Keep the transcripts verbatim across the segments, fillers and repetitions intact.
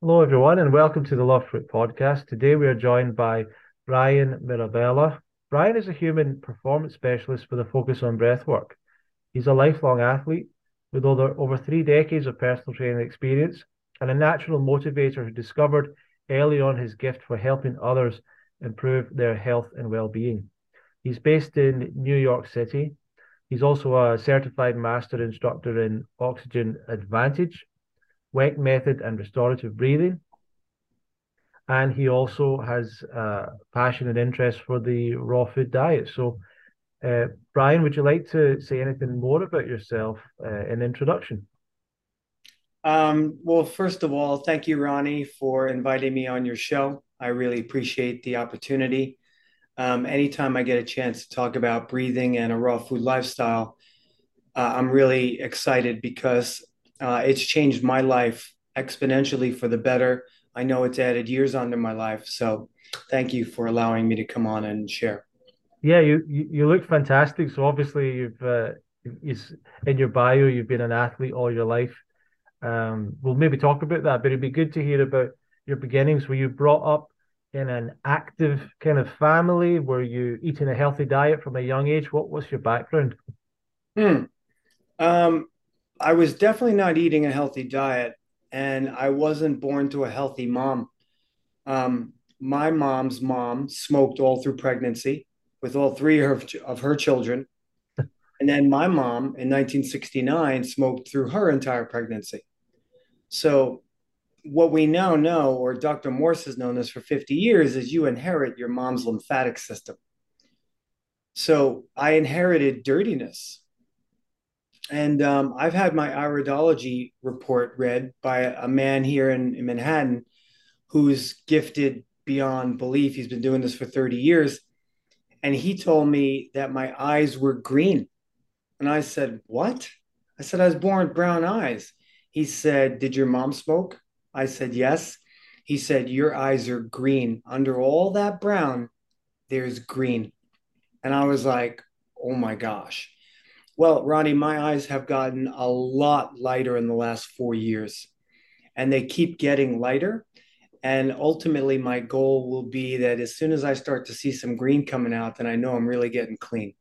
Hello, everyone, and welcome to the Love Fruit podcast. Today, we are joined by Brian Mirabella. Brian is a human performance specialist with a focus on breathwork. He's a lifelong athlete with over, over three decades of personal training experience and a natural motivator who discovered early on his gift for helping others improve their health and well-being. He's based in New York City. He's also a certified master instructor in Oxygen Advantage, W E C method, and restorative breathing. And he also has a passion and interest for the raw food diet. So, uh, Brian, would you like to say anything more about yourself uh, in introduction? Um, well, first of all, thank you, Ronnie, for inviting me on your show. I really appreciate the opportunity. Um, anytime I get a chance to talk about breathing and a raw food lifestyle, uh, I'm really excited because uh, it's changed my life exponentially for the better. I know it's added years onto my life. So thank you for allowing me to come on and share. Yeah, you you, you look fantastic. So obviously you've uh, you, in your bio you've been an athlete all your life. Um, we'll maybe talk about that, but it'd be good to hear about your beginnings. Were you brought up in an active kind of family? Were you eating a healthy diet from a young age? What was your background? Hmm. Um, I was definitely not eating a healthy diet, and I wasn't born to a healthy mom. Um, my mom's mom smoked all through pregnancy with all three of her, of her children. And then my mom in nineteen sixty-nine smoked through her entire pregnancy. So, what we now know, or Doctor Morse has known this for fifty years, is you inherit your mom's lymphatic system. So, I inherited dirtiness. And um, I've had my iridology report read by a man here in, in Manhattan who's gifted beyond belief. He's been doing this for thirty years. And he told me that my eyes were green. And I said, "What?" I said, "I was born with brown eyes." He said, "Did your mom smoke?" I said, "Yes." He said, "Your eyes are green. Under all that brown, there's green." And I was like, "Oh my gosh." Well, Ronnie, my eyes have gotten a lot lighter in the last four years, and they keep getting lighter. And ultimately, my goal will be that as soon as I start to see some green coming out, then I know I'm really getting clean.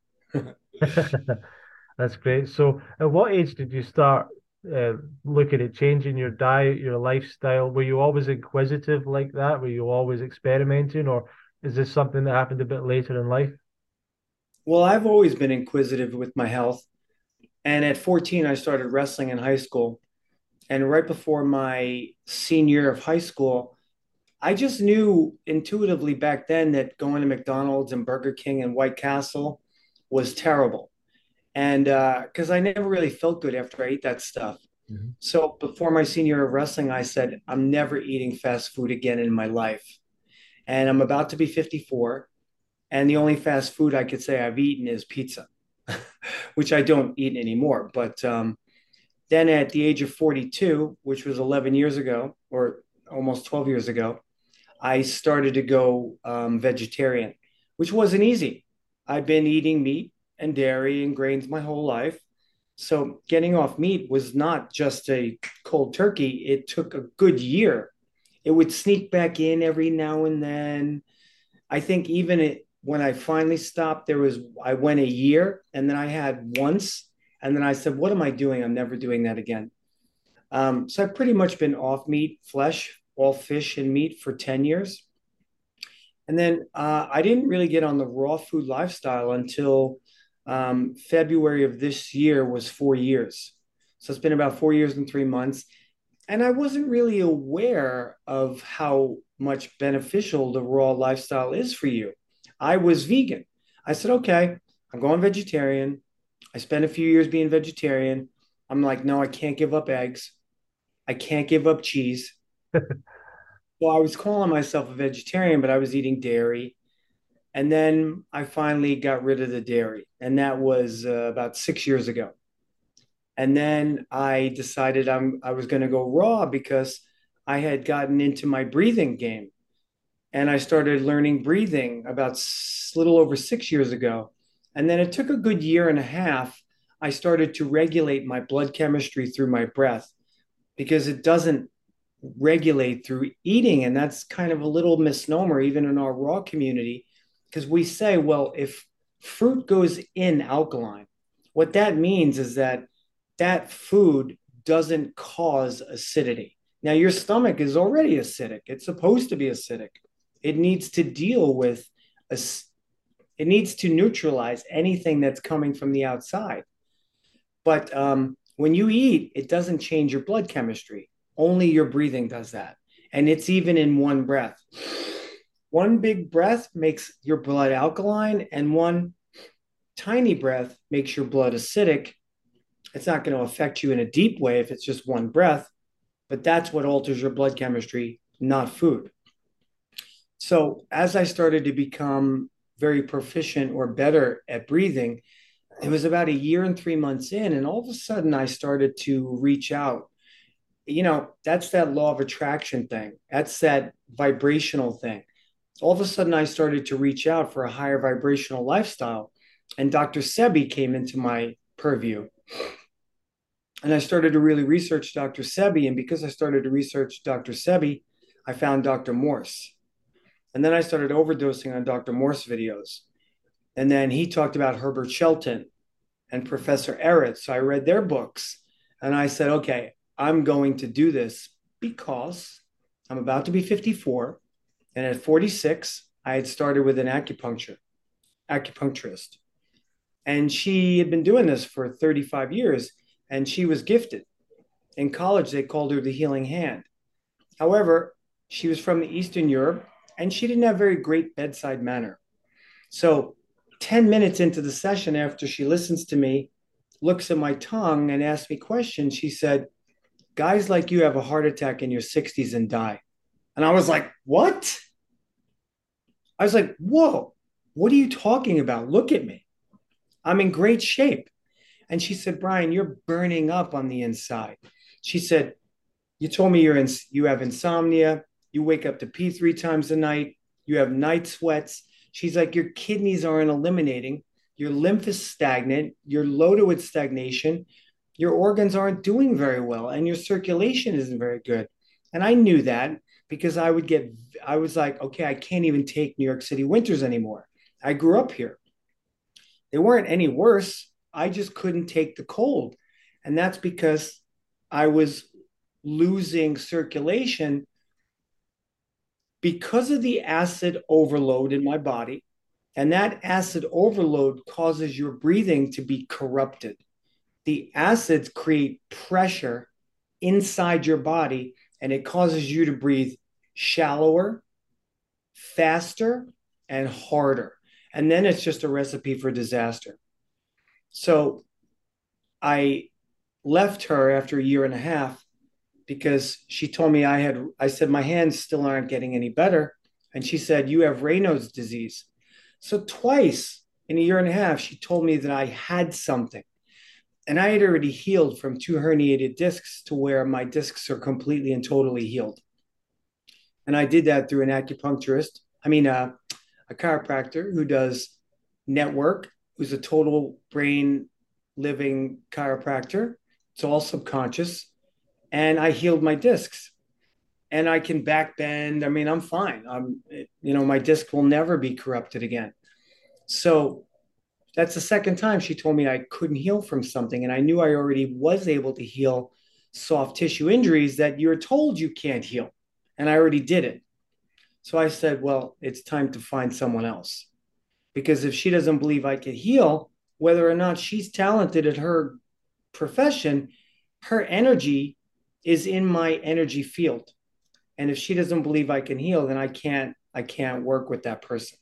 That's great. So, at what age did you start uh, looking at changing your diet, your lifestyle? Were you always inquisitive like that? Were you always experimenting, or is this something that happened a bit later in life? Well, I've always been inquisitive with my health. And at fourteen, I started wrestling in high school. And right before my senior year of high school, I just knew intuitively back then that going to McDonald's and Burger King and White Castle was terrible. And because uh, I never really felt good after I ate that stuff. Mhm. So before my senior year of wrestling, I said, I'm never eating fast food again in my life. And I'm about to be fifty-four. And the only fast food I could say I've eaten is pizza, which I don't eat anymore. But um, then at the age of forty-two, which was eleven years ago or almost twelve years ago, I started to go um, vegetarian, which wasn't easy. I've been eating meat and dairy and grains my whole life. So getting off meat was not just a cold turkey. It took a good year. It would sneak back in every now and then. I think even it, when I finally stopped, there was, I went a year and then I had once. And then I said, what am I doing? I'm never doing that again. Um, so I've pretty much been off meat, flesh, all fish and meat for ten years. And then uh, I didn't really get on the raw food lifestyle until um, February of this year was four years. So it's been about four years and three months. And I wasn't really aware of how much beneficial the raw lifestyle is for you. I was vegan. I said, okay, I'm going vegetarian. I spent a few years being vegetarian. I'm like, no, I can't give up eggs. I can't give up cheese. Well, I was calling myself a vegetarian, but I was eating dairy. And then I finally got rid of the dairy. And that was uh, about six years ago. And then I decided I'm, I was going to go raw because I had gotten into my breathing game. And I started learning breathing about a little over six years ago. And then it took a good year and a half. I started to regulate my blood chemistry through my breath because it doesn't regulate through eating. And that's kind of a little misnomer, even in our raw community, because we say, well, if fruit goes in alkaline, what that means is that that food doesn't cause acidity. Now, your stomach is already acidic. It's supposed to be acidic. It needs to deal with a, it needs to neutralize anything that's coming from the outside. But um, when you eat, it doesn't change your blood chemistry. Only your breathing does that. And it's even in one breath. One big breath makes your blood alkaline, and one tiny breath makes your blood acidic. It's not going to affect you in a deep way if it's just one breath, but that's what alters your blood chemistry, not food. So as I started to become very proficient or better at breathing, it was about a year and three months in, and all of a sudden I started to reach out. You know, that's that law of attraction thing. That's that vibrational thing. All of a sudden I started to reach out for a higher vibrational lifestyle. And Doctor Sebi came into my purview. And I started to really research Doctor Sebi. And because I started to research Doctor Sebi, I found Doctor Morse. And then I started overdosing on Doctor Morse videos. And then he talked about Herbert Shelton and Professor Eretz. So I read their books and I said, okay, I'm going to do this because I'm about to be fifty-four. And at forty-six, I had started with an acupuncture, acupuncturist. And she had been doing this for thirty-five years, and she was gifted. In college, they called her the healing hand. However, she was from Eastern Europe, and she didn't have very great bedside manner. So ten minutes into the session, after she listens to me, looks at my tongue and asks me questions, she said, guys like you have a heart attack in your sixties and die. And I was like, what? I was like, whoa, what are you talking about? Look at me. I'm in great shape. And she said, Brian, you're burning up on the inside. She said, you told me you're in, you have insomnia. You wake up to pee three times a night. You have night sweats. She's like, your kidneys aren't eliminating. Your lymph is stagnant. You're loaded with stagnation. Your organs aren't doing very well. And your circulation isn't very good. And I knew that because I would get, I was like, okay, I can't even take New York City winters anymore. I grew up here. They weren't any worse. I just couldn't take the cold. And that's because I was losing circulation because of the acid overload in my body. And that acid overload causes your breathing to be corrupted. The acids create pressure inside your body, and it causes you to breathe shallower, faster, and harder. And then it's just a recipe for disaster. So I left her after a year and a half because she told me I had, I said, my hands still aren't getting any better. And she said, you have Raynaud's disease. So twice in a year and a half, she told me that I had something. And I had already healed from two herniated discs to where my discs are completely and totally healed. And I did that through an acupuncturist. I mean, uh, a chiropractor who does network, who's a total brain living chiropractor. It's all subconscious. And I healed my discs. And I can back bend. I mean, I'm fine. I'm, you know, my disc will never be corrupted again. So that's the second time she told me I couldn't heal from something. And I knew I already was able to heal soft tissue injuries that you're told you can't heal. And I already did it. So I said, well, it's time to find someone else. Because if she doesn't believe I can heal, whether or not she's talented at her profession, her energy is in my energy field. And if she doesn't believe I can heal, then I can't, I can't work with that person.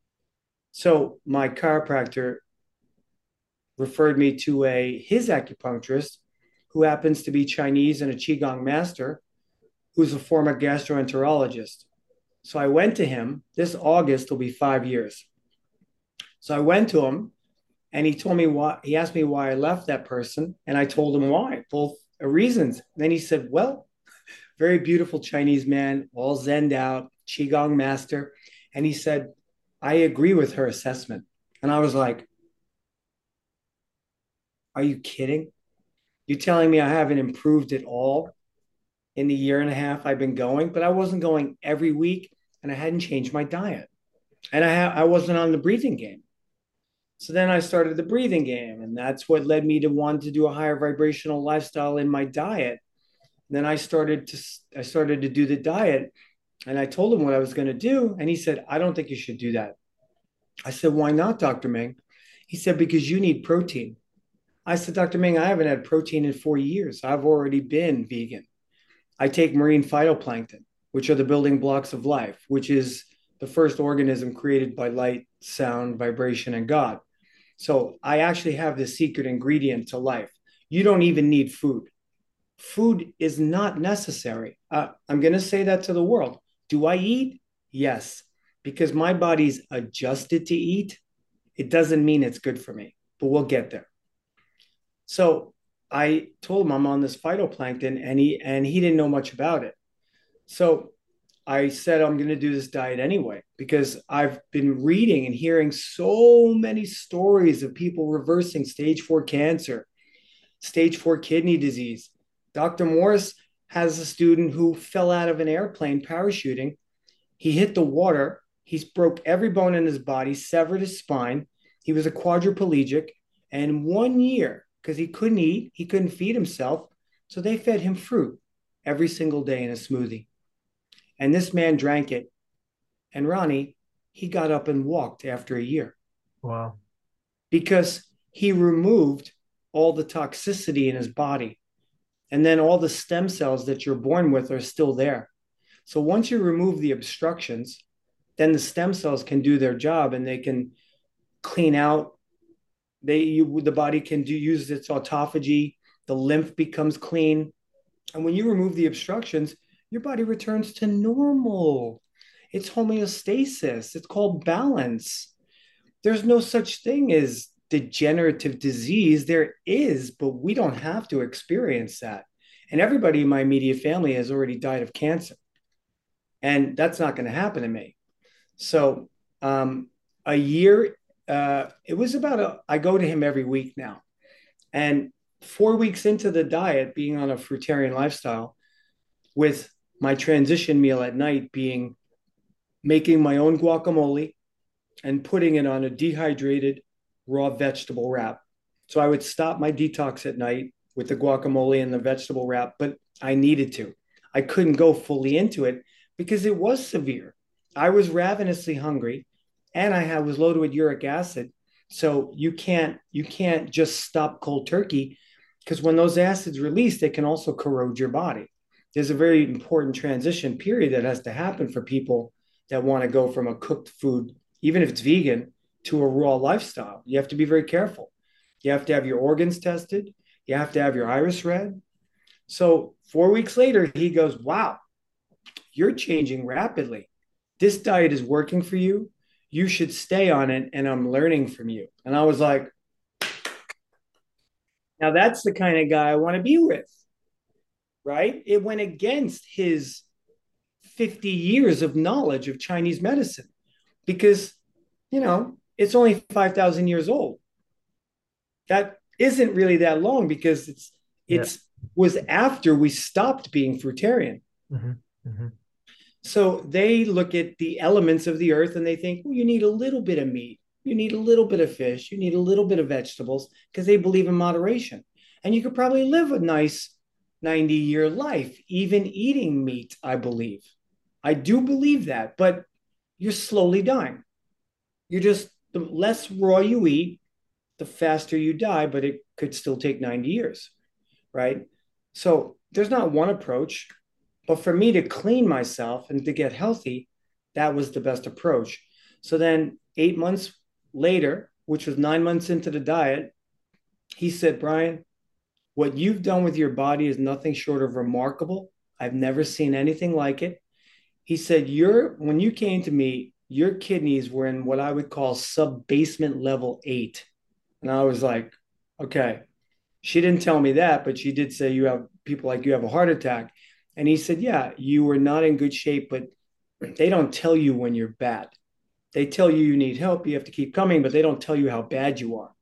So my chiropractor referred me to a his acupuncturist who happens to be Chinese and a Qigong master, who's a former gastroenterologist. So I went to him. This August will be five years. So I went to him and he told me why, he asked me why I left that person. And I told him why, both reasons. And then he said, well, very beautiful Chinese man, all zenned out, Qigong master. And he said, I agree with her assessment. And I was like, are you kidding? You're telling me I haven't improved at all? in the year and a half I've been going, but I wasn't going every week and I hadn't changed my diet. And I ha- I wasn't on the breathing game. So then I started the breathing game, and that's what led me to want to do a higher vibrational lifestyle in my diet. And then I started to I started to do the diet, and I told him what I was going to do, and he said, "I don't think you should do that." I said, "Why not, doctor Ming?" He said, "Because you need protein." I said, "doctor Ming, I haven't had protein in four years. I've already been vegan. I take marine phytoplankton, which are the building blocks of life, which is the first organism created by light, sound, vibration, and God. So I actually have the secret ingredient to life. You don't even need food. Food is not necessary. Uh, I'm going to say that to the world. Do I eat? Yes, because my body's adjusted to eat. It doesn't mean it's good for me, but we'll get there. So I told him I'm on this phytoplankton, and he and he didn't know much about it. So I said I'm going to do this diet anyway because I've been reading and hearing so many stories of people reversing stage four cancer, stage four kidney disease. doctor Morris has a student who fell out of an airplane parachuting. He hit the water. He broke every bone in his body, severed his spine. He was a quadriplegic. And one year, because he couldn't eat, he couldn't feed himself. So they fed him fruit every single day in a smoothie. And this man drank it. And Ronnie, he got up and walked after a year. Wow. Because he removed all the toxicity in his body. And then all the stem cells that you're born with are still there. So once you remove the obstructions, then the stem cells can do their job and they can clean out. They you, the body can do use its autophagy. The lymph becomes clean. And when you remove the obstructions, your body returns to normal. It's homeostasis. It's called balance. There's no such thing as degenerative disease. There is, but we don't have to experience that. And everybody in my immediate family has already died of cancer. And that's not going to happen to me. So um, a year, uh, it was about a, I go to him every week now. And four weeks into the diet, being on a fruitarian lifestyle, with my transition meal at night being making my own guacamole and putting it on a dehydrated raw vegetable wrap. So I would stop my detox at night with the guacamole and the vegetable wrap, but I needed to. I couldn't go fully into it because it was severe. I was ravenously hungry and I had, was loaded with uric acid. So you can't you can't just stop cold turkey because when those acids release, they can also corrode your body. There's a very important transition period that has to happen for people that want to go from a cooked food, even if it's vegan, to a raw lifestyle. You have to be very careful. You have to have your organs tested. You have to have your iris read. So four weeks later, he goes, wow, you're changing rapidly. This diet is working for you. You should stay on it. And I'm learning from you. And I was like, now that's the kind of guy I want to be with, right? It went against his fifty years of knowledge of Chinese medicine because, you know, it's only five thousand years old. That isn't really that long because it's, Yeah. it's was after we stopped being fruitarian. Mm-hmm. Mm-hmm. So they look at the elements of the earth and they think, well, you need a little bit of meat, you need a little bit of fish, you need a little bit of vegetables because they believe in moderation. And you could probably live a nice ninety year life, even eating meat, I believe. I do believe that, but you're slowly dying. You're just, the less raw you eat, the faster you die, but it could still take ninety years, right? So there's not one approach. But for me to clean myself and to get healthy, that was the best approach. So then, eight months later, which was nine months into the diet, he said, Brian, what you've done with your body is nothing short of remarkable. I've never seen anything like it. He said, You're, when you came to me, your kidneys were in what I would call sub basement level eight. And I was like, okay. She didn't tell me that, but she did say, you have people like you have a heart attack. And he said, yeah, you were not in good shape, but they don't tell you when you're bad. They tell you you need help, you have to keep coming, but they don't tell you how bad you are.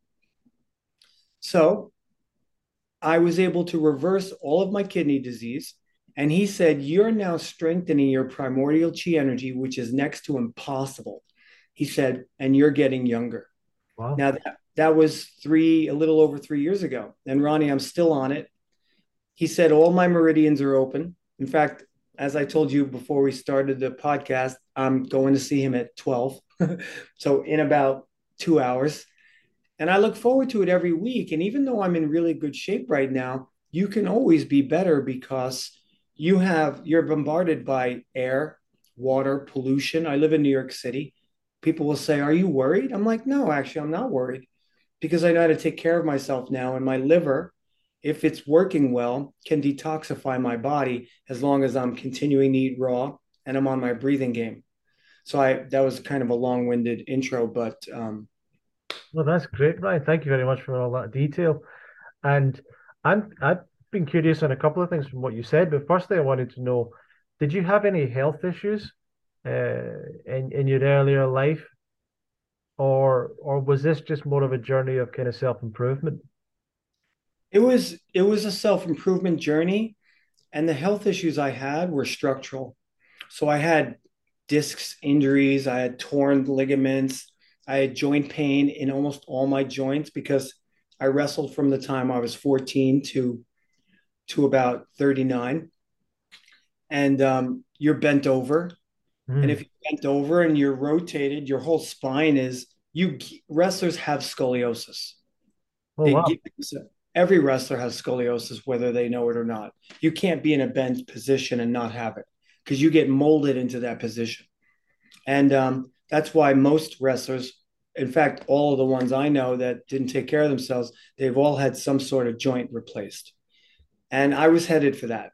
So I was able to reverse all of my kidney disease And he said, you're now strengthening your primordial chi energy, which is next to impossible. He said, and you're getting younger. Wow. Now, that, that was three, a little over three years ago. And Ronnie, I'm still on it. He said, all my meridians are open. In fact, as I told you before we started the podcast, I'm going to see him at twelve. So in about two hours. And I look forward to it every week. And even though I'm in really good shape right now, you can always be better because you have, you're bombarded by air, water, pollution. I live in New York City. People will say, are you worried? I'm like, no, actually, I'm not worried because I know how to take care of myself now. And my liver, if it's working well, can detoxify my body as long as I'm continuing to eat raw and I'm on my breathing game. So I that was kind of a long-winded intro, but um, Well, that's great, Ryan. Thank you very much for all that detail. And I'm I've been curious on a couple of things from what you said, but firstly, I wanted to know, did you have any health issues uh, in in your earlier life, or or was this just more of a journey of kind of self-improvement? it was it was a self-improvement journey, and the health issues I had were structural. So I had discs injuries, I had torn ligaments, I had joint pain in almost all my joints because I wrestled from the time I was fourteen to to about thirty-nine. And um, you're bent over. And if Mm. you're bent over and you're rotated, your whole spine is you wrestlers have scoliosis. Oh, They wow. get every wrestler has scoliosis, whether they know it or not. You can't be in a bent position and not have it because you get molded into that position. And um, that's why most wrestlers, in fact, all of the ones I know that didn't take care of themselves, they've all had some sort of joint replaced. And I was headed for that.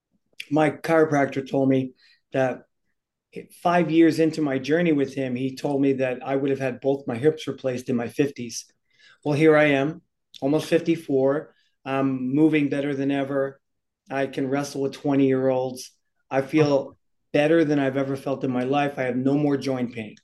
My chiropractor told me that five years into my journey with him, he told me that I would have had both my hips replaced in my fifties. Well, here I am, almost fifty-four. I'm moving better than ever. I can wrestle with twenty year olds. I feel better than I've ever felt in my life. I have no more joint pain.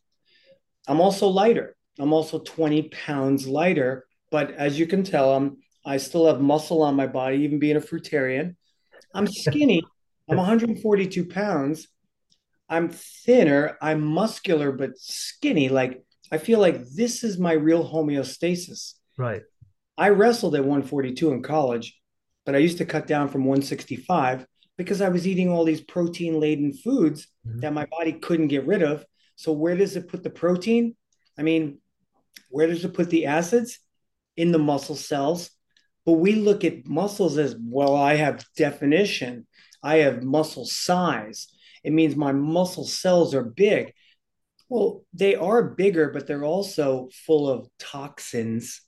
I'm also lighter. I'm also twenty pounds lighter. But as you can tell, I'm, I still have muscle on my body, even being a fruitarian. I'm skinny. I'm one hundred forty-two pounds. I'm thinner. I'm muscular, but skinny. Like, I feel like this is my real homeostasis. Right. I wrestled at one forty-two in college, but I used to cut down from one sixty-five because I was eating all these protein laden foods Mhm. that my body couldn't get rid of. So, where does it put the protein? I mean, where does it put the acids? In the muscle cells. But we look at muscles as well, I have definition, I have muscle size. It means my muscle cells are big. Well, they are bigger, but they're also full of toxins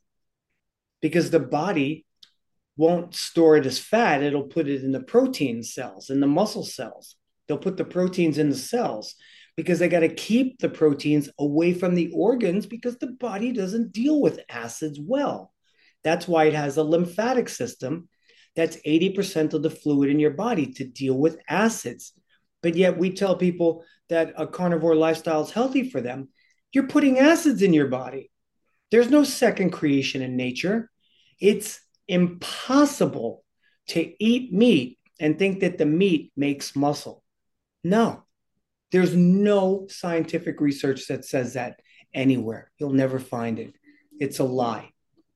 because the body won't store it as fat. It'll put it in the protein cells, in the muscle cells. They'll put the proteins in the cells because they got to keep the proteins away from the organs because the body doesn't deal with acids well. That's why it has a lymphatic system that's eighty percent of the fluid in your body to deal with acids. But yet we tell people that a carnivore lifestyle is healthy for them. You're putting acids in your body. There's no second creation in nature. It's impossible to eat meat and think that the meat makes muscle. No, there's no scientific research that says that anywhere. You'll never find it. It's a lie.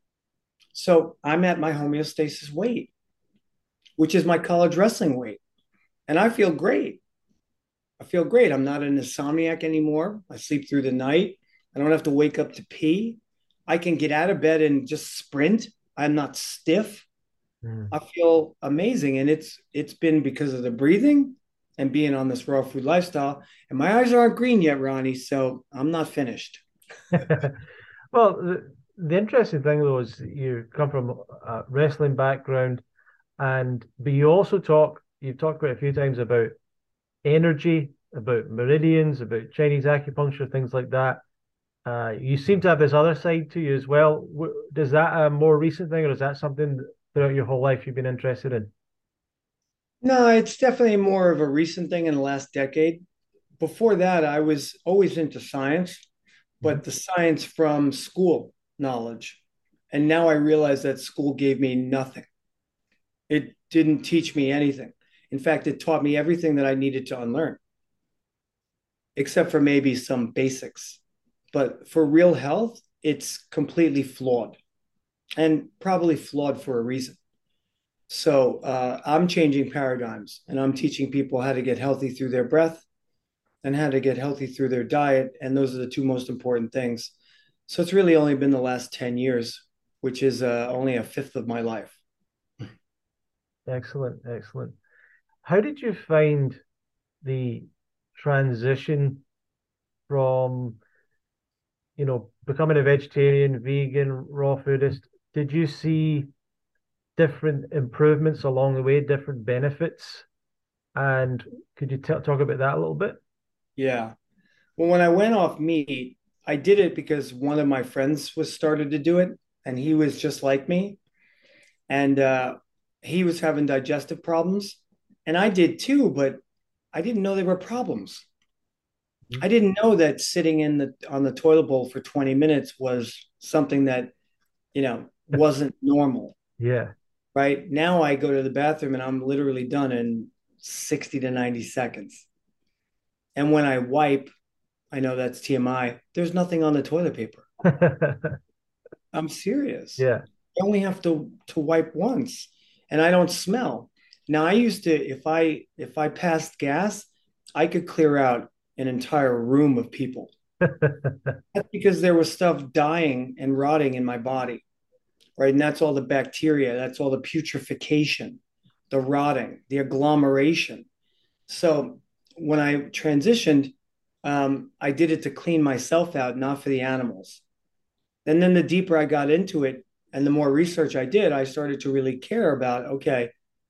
So I'm at my homeostasis weight, which is my college wrestling weight. And I feel great. I feel great. I'm not an insomniac anymore. I sleep through the night. I don't have to wake up to pee. I can get out of bed and just sprint. I'm not stiff. Mm. I feel amazing. And it's it's been because of the breathing and being on this raw food lifestyle. And my eyes aren't green yet, Ronnie. So I'm not finished. Well, the, the interesting thing though is you come from a wrestling background, and but you also talk you've talked about a few times about energy, about meridians, about Chinese acupuncture, things like that. Uh, you seem to have this other side to you as well. Does that a more recent thing, or is that something throughout your whole life you've been interested in? No, it's definitely more of a recent thing in the last decade. Before that, I was always into science, Mhm. but the science from school knowledge. And now I realize that school gave me nothing. It didn't teach me anything. In fact, it taught me everything that I needed to unlearn, except for maybe some basics. But for real health, it's completely flawed and probably flawed for a reason. So uh, I'm changing paradigms and I'm teaching people how to get healthy through their breath and how to get healthy through their diet. And those are the two most important things. So it's really only been the last ten years, which is uh, only a fifth of my life. Excellent, excellent. How did you find the transition from, you know, becoming a vegetarian, vegan, raw foodist? Did you see different improvements along the way, different benefits? And could you t talk about that a little bit? Yeah. Well, when I went off meat, I did it because one of my friends was started to do it, and he was just like me, and uh, he was having digestive problems, and I did too, but I didn't know they were problems. I didn't know that sitting in the on the toilet bowl for twenty minutes was something that, you know, wasn't normal, Yeah. right? Now I go to the bathroom and I'm literally done in sixty to ninety seconds. And when I wipe, I know that's T M I, there's nothing on the toilet paper. I'm serious. Yeah. I only have to to wipe once and I don't smell. Now I used to if I if I passed gas, I could clear out an entire room of people. That's because there was stuff dying and rotting in my body, right? And that's all the bacteria, that's all the putrefaction, the rotting, the agglomeration. So when I transitioned, um, I did it to clean myself out, not for the animals. And then the deeper I got into it and the more research I did, I started to really care about, okay,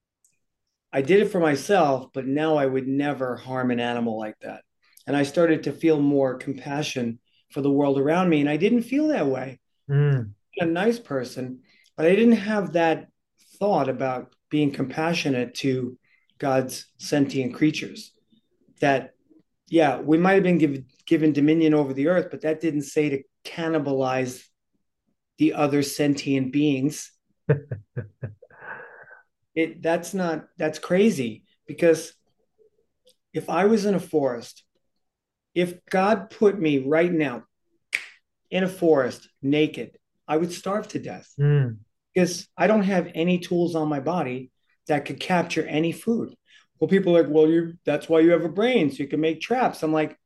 I did it for myself, but now I would never harm an animal like that. And I started to feel more compassion for the world around me. And I didn't feel that way. Mm. I'm a nice person, but I didn't have that thought about being compassionate to God's sentient creatures. That, yeah, we might have been give, given dominion over the earth, but that didn't say to cannibalize the other sentient beings. It that's not that's crazy because if I was in a forest, if God put me right now in a forest naked, I would starve to death Mm. because I don't have any tools on my body that could capture any food. Well, people are like, well, you that's why you have a brain, so you can make traps. I'm like,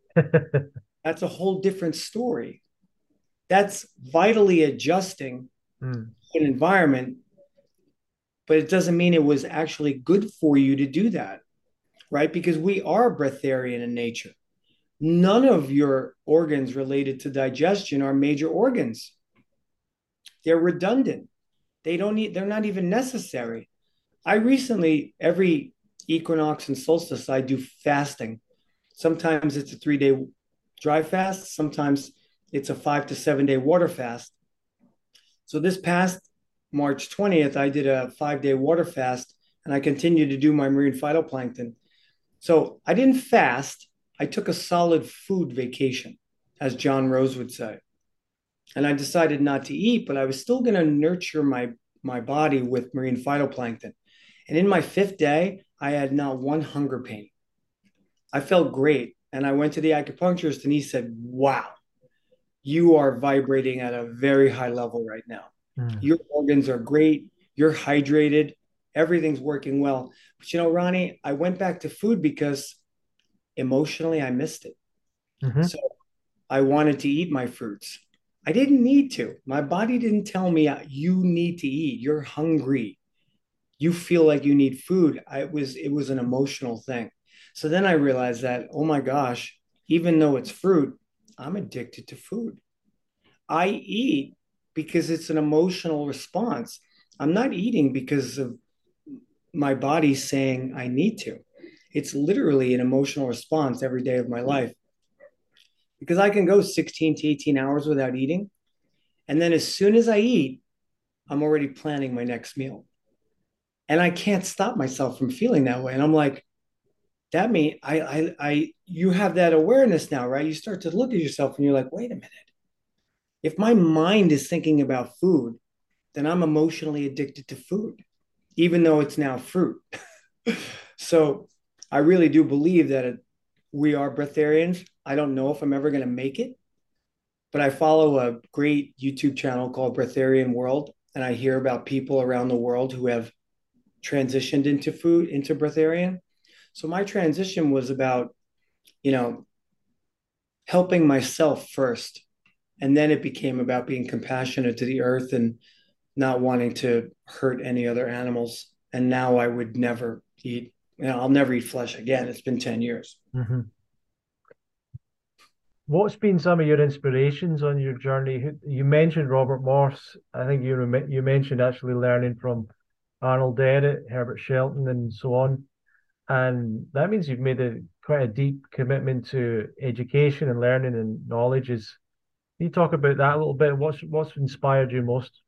that's a whole different story. That's vitally adjusting Mm. an environment, but it doesn't mean it was actually good for you to do that, right? Because we are breatharian in nature. None of your organs related to digestion are major organs. They're redundant. They don't need, they're not even necessary. I recently, every equinox and solstice, I do fasting. Sometimes it's a three day dry fast, sometimes it's a five to seven day water fast. So this past March twentieth, I did a five day water fast and I continued to do my marine phytoplankton. So I didn't fast. I took a solid food vacation, as John Rose would say. And I decided not to eat, but I was still going to nurture my, my body with marine phytoplankton. And in my fifth day, I had not one hunger pain. I felt great. And I went to the acupuncturist and he said, wow, you are vibrating at a very high level right now. Mm. Your organs are great. You're hydrated. Everything's working well. But you know, Ronnie, I went back to food because emotionally I missed it. Hmm. So I wanted to eat my fruits. I didn't need to. My body didn't tell me you need to eat. You're hungry. You feel like you need food. I it was it was an emotional thing. So then I realized that, oh my gosh, even though it's fruit, I'm addicted to food. I eat because it's an emotional response. I'm not eating because of my body saying I need to. It's literally an emotional response every day of my life because I can go sixteen to eighteen hours without eating. And then as soon as I eat, I'm already planning my next meal. And I can't stop myself from feeling that way. And I'm like, that means I, I, I, you have that awareness now, right? You start to look at yourself and you're like, wait a minute. If my mind is thinking about food, then I'm emotionally addicted to food, even though it's now fruit. So I really do believe that it, we are breatharians. I don't know if I'm ever going to make it, but I follow a great YouTube channel called Breatharian World, and I hear about people around the world who have transitioned into food, into breatharian. So my transition was about, you know, helping myself first. And then it became about being compassionate to the earth and not wanting to hurt any other animals. And now I would never eat, you know, I'll never eat flesh again. It's been ten years. Hmm. What's been some of your inspirations on your journey? Who- You mentioned Robert Morse. I think you rem you mentioned actually learning from Arnold Dennett, Herbert Shelton, and so on. And that means you've made a quite a deep commitment to education and learning and knowledge. Is Can you talk about that a little bit? What's what's inspired you most?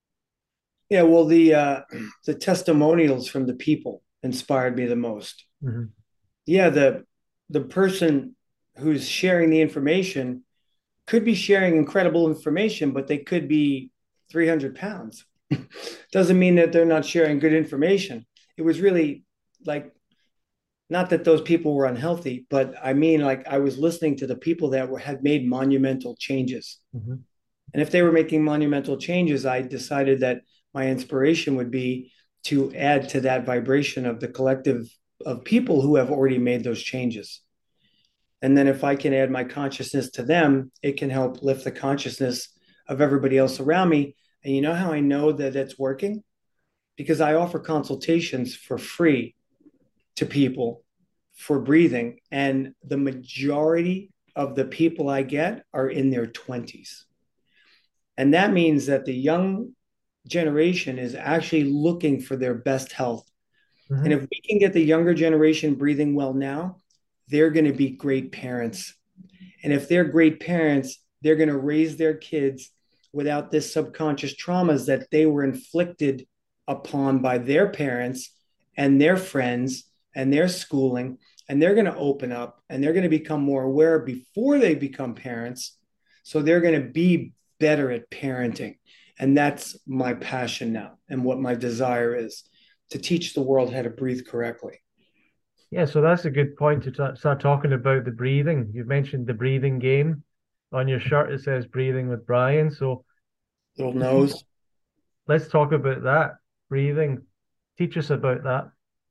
Yeah, well, the uh, the testimonials from the people inspired me the most. Hmm. Yeah, the the person who's sharing the information could be sharing incredible information, but they could be three hundred pounds. Doesn't mean that they're not sharing good information. It was really like, not that those people were unhealthy, but I mean, like, I was listening to the people that were, had made monumental changes. Hmm. And if they were making monumental changes, I decided that my inspiration would be to add to that vibration of the collective of people who have already made those changes. And then if I can add my consciousness to them, it can help lift the consciousness of everybody else around me. And you know how I know that it's working? Because I offer consultations for free to people for breathing. And the majority of the people I get are in their twenties. And that means that the young generation is actually looking for their best health. And Hmm. if we can get the younger generation breathing well now, they're going to be great parents. And if they're great parents, they're going to raise their kids without this subconscious traumas that they were inflicted upon by their parents and their friends and their schooling. And they're going to open up and they're going to become more aware before they become parents. So they're going to be better at parenting. And that's my passion now and what my desire is to teach the world how to breathe correctly. Yeah, so that's a good point to ta start talking about the breathing. You've mentioned the breathing game. On your shirt, it says breathing with Brian. So Little nose. let's talk about that. Breathing. Teach us about that.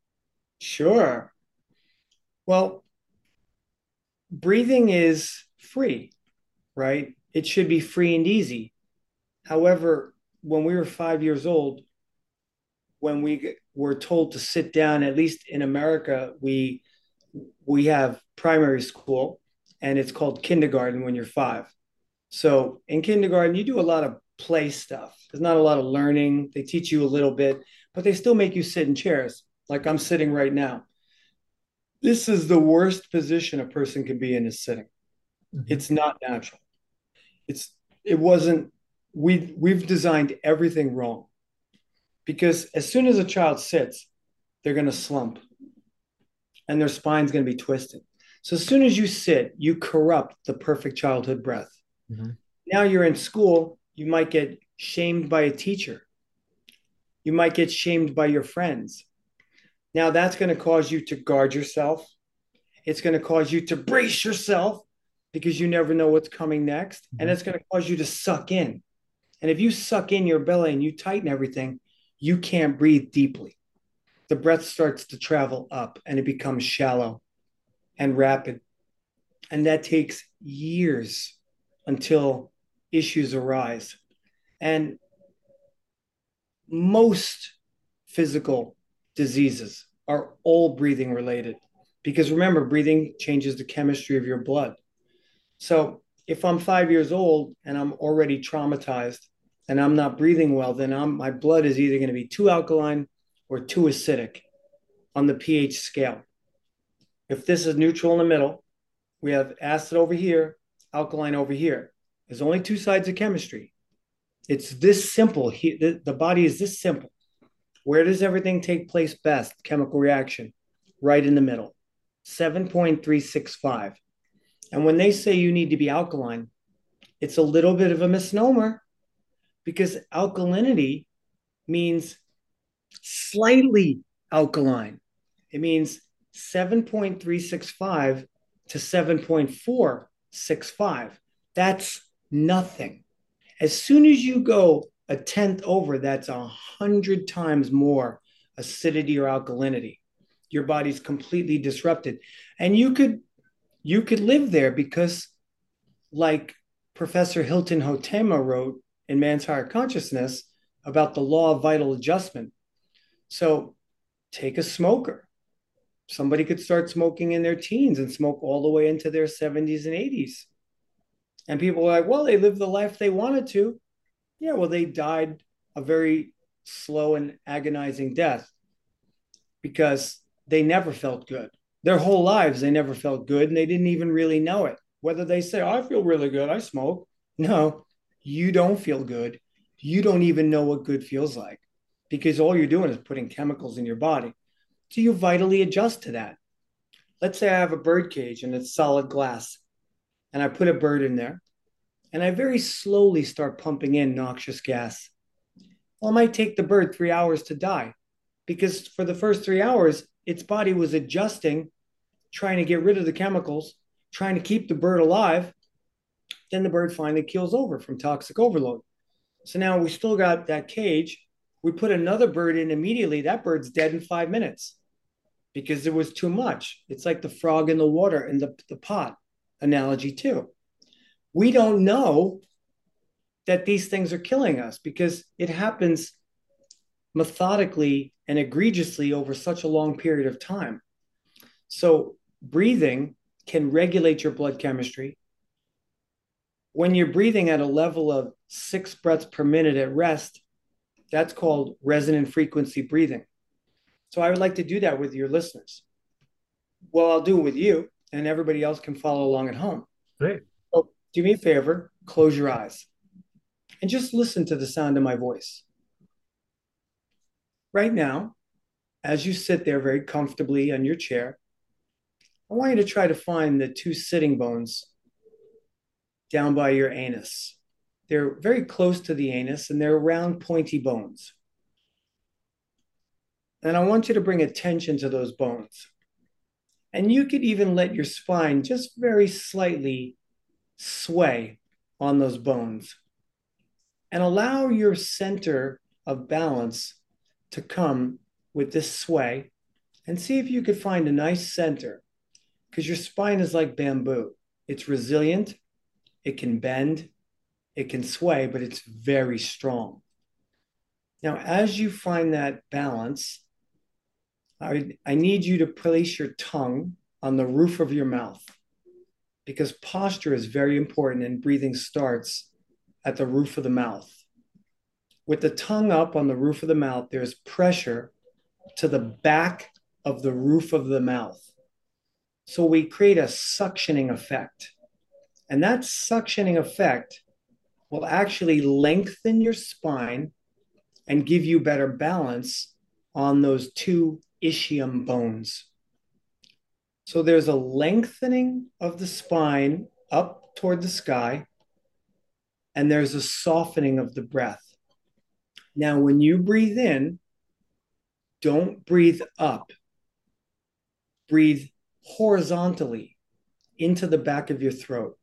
Sure. Well, breathing is free, right? It should be free and easy. However, when we were five years old, when we were told to sit down, at least in America, we we have primary school and it's called kindergarten when you're five. So in kindergarten, you do a lot of play stuff. There's not a lot of learning. They teach you a little bit, but they still make you sit in chairs like I'm sitting right now. This is the worst position a person can be in, is sitting. Hmm. It's not natural. It's it wasn't we we've designed everything wrong because as soon as a child sits, they're going to slump and their spine's going to be twisted. So as soon as you sit, you corrupt the perfect childhood breath. Hmm. Now you're in school, you might get shamed by a teacher. You might get shamed by your friends. Now that's going to cause you to guard yourself. It's going to cause you to brace yourself because you never know what's coming next. And Hmm. it's going to cause you to suck in. And if you suck in your belly and you tighten everything, you can't breathe deeply. The breath starts to travel up and it becomes shallow and rapid. And that takes years until issues arise. And most physical diseases are all breathing related because remember, breathing changes the chemistry of your blood. So if I'm five years old and I'm already traumatized and I'm not breathing well, then I'm, my blood is either going to be too alkaline or too acidic on the pH scale. If this is neutral in the middle, we have acid over here, alkaline over here. There's only two sides of chemistry. It's this simple. The, the body is this simple. Where does everything take place best? Chemical reaction, right in the middle, seven point three six five. And when they say you need to be alkaline, it's a little bit of a misnomer because alkalinity means slightly alkaline. It means seven point three six five to seven point four six five. That's nothing. As soon as you go a tenth over, that's a hundred times more acidity or alkalinity. Your body's completely disrupted. And you could you could live there because, like Professor Hilton Hotema wrote in Man's Higher Consciousness about the law of vital adjustment. So take a smoker. Somebody could start smoking in their teens and smoke all the way into their seventies and eighties. And people are like, well, they lived the life they wanted to. Yeah, well, they died a very slow and agonizing death because they never felt good. Their whole lives, they never felt good, and they didn't even really know it. Whether they say, oh, I feel really good, I smoke. No, you don't feel good. You don't even know what good feels like because all you're doing is putting chemicals in your body. So you vitally adjust to that. Let's say I have a bird cage and it's solid glass, and I put a bird in there, and I very slowly start pumping in noxious gas. Well, it might take the bird three hours to die because for the first three hours, its body was adjusting, trying to get rid of the chemicals, trying to keep the bird alive. Then the bird finally keels over from toxic overload. So now we still got that cage. We put another bird in immediately. That bird's dead in five minutes because there was too much. It's like the frog in the water in the, the pot analogy too. We don't know that these things are killing us because it happens methodically and egregiously over such a long period of time. So breathing can regulate your blood chemistry. When you're breathing at a level of six breaths per minute at rest, that's called resonant frequency breathing. So I would like to do that with your listeners. Well, I'll do it with you, and everybody else can follow along at home. Great. So do me a favor, close your eyes, and just listen to the sound of my voice. Right now, as you sit there very comfortably on your chair, I want you to try to find the two sitting bones down by your anus. They're very close to the anus, and they're round, pointy bones. And I want you to bring attention to those bones. And you could even let your spine just very slightly sway on those bones. And allow your center of balance to come with this sway, and see if you could find a nice center, because your spine is like bamboo. It's resilient, it can bend, it can sway, but it's very strong. Now, as you find that balance, I, I need you to place your tongue on the roof of your mouth, because posture is very important and breathing starts at the roof of the mouth. With the tongue up on the roof of the mouth, there's pressure to the back of the roof of the mouth. So we create a suctioning effect. And that suctioning effect will actually lengthen your spine and give you better balance on those two ischium bones. So there's a lengthening of the spine up toward the sky, and there's a softening of the breath. Now, when you breathe in, don't breathe up. Breathe horizontally into the back of your throat.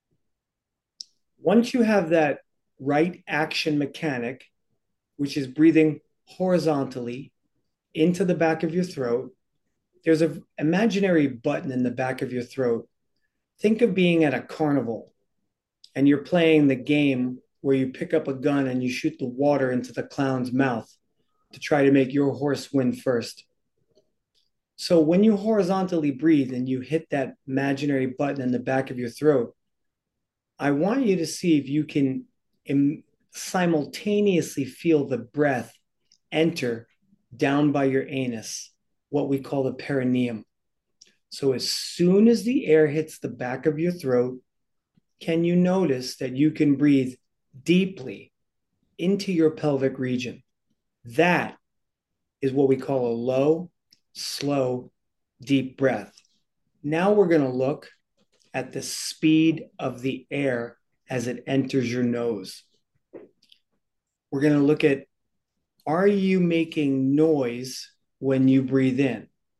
Once you have that right action mechanic, which is breathing horizontally into the back of your throat, there's an imaginary button in the back of your throat. Think of being at a carnival and you're playing the game where you pick up a gun and you shoot the water into the clown's mouth to try to make your horse win first. So when you horizontally breathe and you hit that imaginary button in the back of your throat, I want you to see if you can im- simultaneously feel the breath enter down by your anus, what we call the perineum. So as soon as the air hits the back of your throat, can you notice that you can breathe deeply into your pelvic region? That is what we call a low, slow, deep breath. Now we're going to look at the speed of the air as it enters your nose. We're going to look at, are you making noise when you breathe in?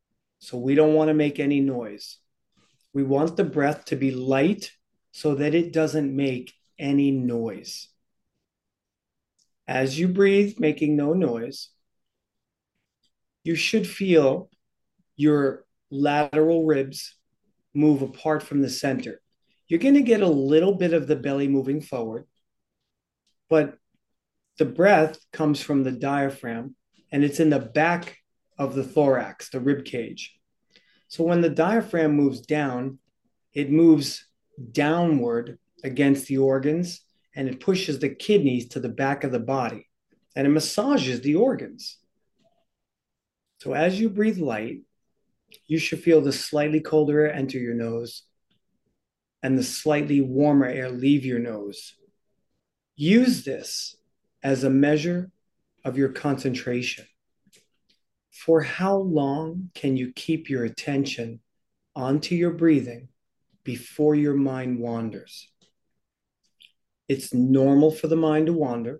So we don't want to make any noise. We want the breath to be light so that it doesn't make any noise. As you breathe, making no noise, you should feel your lateral ribs move apart from the center. You're going to get a little bit of the belly moving forward, but the breath comes from the diaphragm and it's in the back of the thorax, the rib cage. So when the diaphragm moves down, it moves downward against the organs and it pushes the kidneys to the back of the body and it massages the organs. So as you breathe light, you should feel the slightly colder air enter your nose and the slightly warmer air leave your nose. Use this as a measure of your concentration. For how long can you keep your attention onto your breathing before your mind wanders? It's normal for the mind to wander.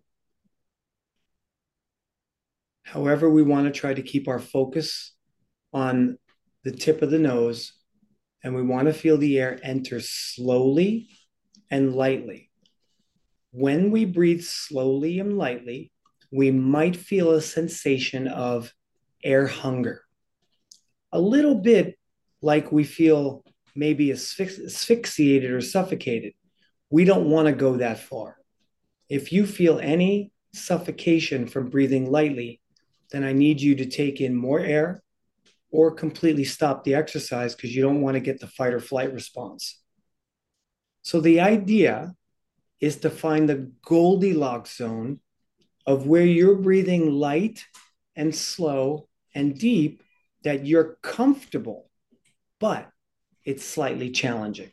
However, we want to try to keep our focus on the tip of the nose, and we want to feel the air enter slowly and lightly. When we breathe slowly and lightly, we might feel a sensation of air hunger. A little bit like we feel maybe asphyxi- asphyxiated or suffocated. We don't want to go that far. If you feel any suffocation from breathing lightly, then I need you to take in more air or completely stop the exercise because you don't want to get the fight or flight response. So the idea is to find the Goldilocks zone of where you're breathing light and slow and deep, that you're comfortable, but it's slightly challenging.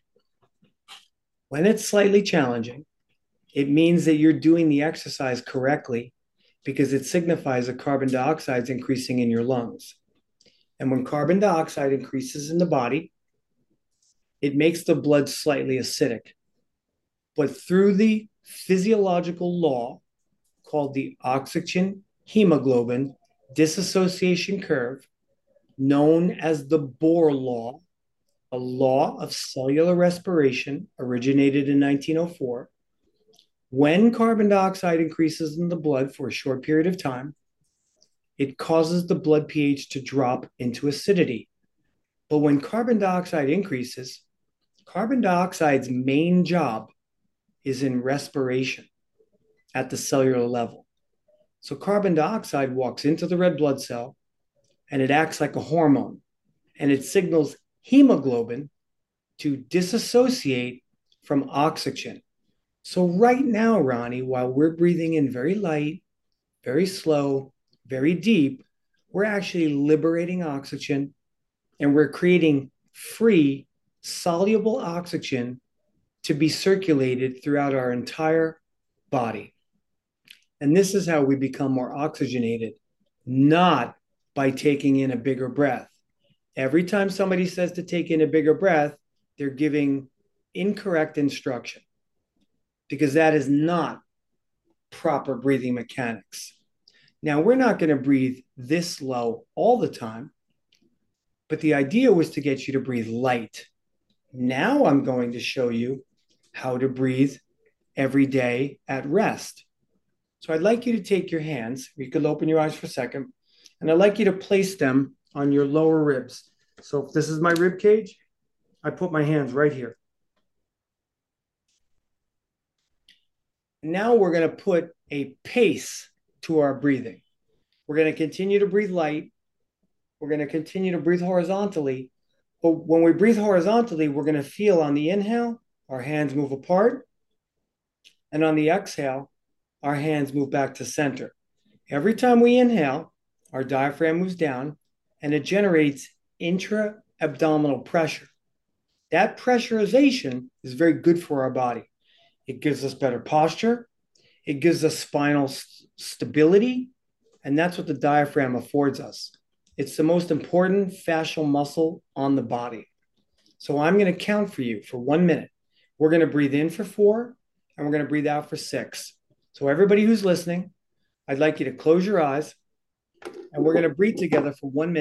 When it's slightly challenging, it means that you're doing the exercise correctly because it signifies that carbon dioxide is increasing in your lungs. And when carbon dioxide increases in the body, it makes the blood slightly acidic. But through the physiological law called the oxygen hemoglobin dissociation curve, known as the Bohr law, a law of cellular respiration originated in nineteen oh four, when carbon dioxide increases in the blood for a short period of time, it causes the blood pH to drop into acidity. But when carbon dioxide increases, carbon dioxide's main job is in respiration at the cellular level. So carbon dioxide walks into the red blood cell and it acts like a hormone and it signals hemoglobin to disassociate from oxygen. So right now, Ronnie, while we're breathing in very light, very slow, very deep, we're actually liberating oxygen and we're creating free, soluble oxygen to be circulated throughout our entire body. And this is how we become more oxygenated, not by taking in a bigger breath. Every time somebody says to take in a bigger breath, they're giving incorrect instruction because that is not proper breathing mechanics. Now, we're not going to breathe this low all the time, but the idea was to get you to breathe light. Now I'm going to show you how to breathe every day at rest. So I'd like you to take your hands, you could open your eyes for a second, and I'd like you to place them on your lower ribs. So if this is my rib cage, I put my hands right here. Now we're going to put a pace to our breathing. We're going to continue to breathe light. We're going to continue to breathe horizontally. But when we breathe horizontally, we're going to feel on the inhale, our hands move apart. And on the exhale, our hands move back to center. Every time we inhale, our diaphragm moves down and it generates intra-abdominal pressure. That pressurization is very good for our body. It gives us better posture. It gives us spinal st- stability. And that's what the diaphragm affords us. It's the most important fascial muscle on the body. So I'm going to count for you for one minute. We're going to breathe in for four and we're going to breathe out for six. So everybody who's listening, I'd like you to close your eyes and we're going to breathe together for one minute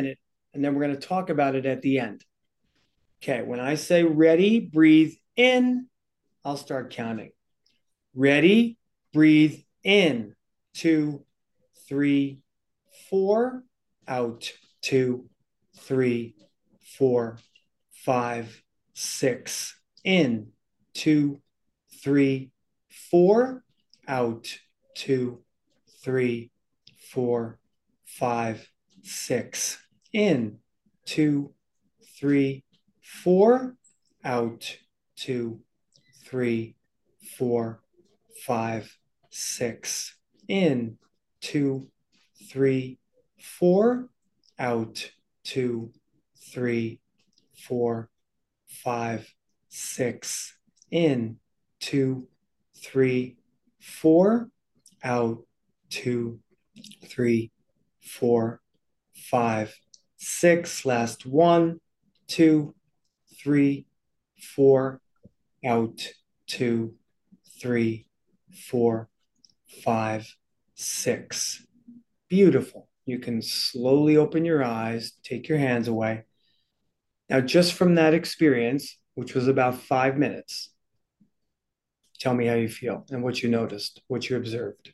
and then we're going to talk about it at the end. Okay, when I say ready, breathe in, I'll start counting. Ready, breathe in. Two, three, four. Out. Two, three, four, five, six. In. Two, three, four. Out. Two, three, four, five, six. In. Two, three, four. Out. Two, three, four, five, six. In. Two, three, four. Out. Two, three, four, five, six. In. Two, three, four. Out. Two, three, four, five, six. Last one. Two, three, four. Out. Two, three, four, five, six. Beautiful. You can slowly open your eyes, take your hands away. Now, just from that experience, which was about five minutes, tell me how you feel and what you noticed, what you observed.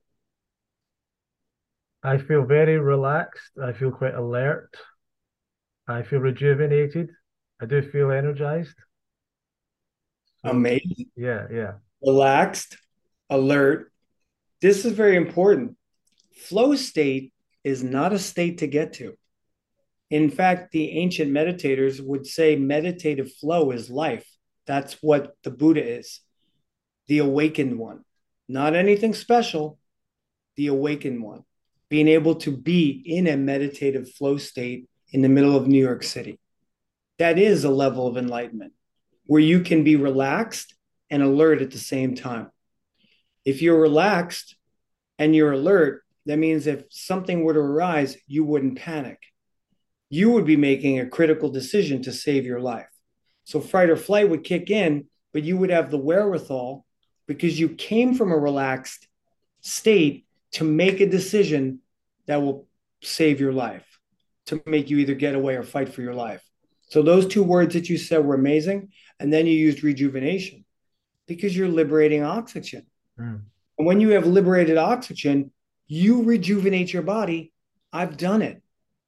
I feel very relaxed. I feel quite alert. I feel rejuvenated. I do feel energized. So, Amazing. yeah, yeah. Relaxed, alert. This is very important. Flow state is not a state to get to. In fact, the ancient meditators would say meditative flow is life. That's what the Buddha is, the awakened one. Not anything special, the awakened one. Being able to be in a meditative flow state in the middle of New York City. That is a level of enlightenment where you can be relaxed and alert at the same time. If you're relaxed and you're alert, that means if something were to arise, you wouldn't panic. You would be making a critical decision to save your life. So fight or flight would kick in, but you would have the wherewithal because you came from a relaxed state to make a decision that will save your life, to make you either get away or fight for your life. So those two words that you said were amazing. And then you used rejuvenation because you're liberating oxygen. Mm. And when you have liberated oxygen, you rejuvenate your body. I've done it.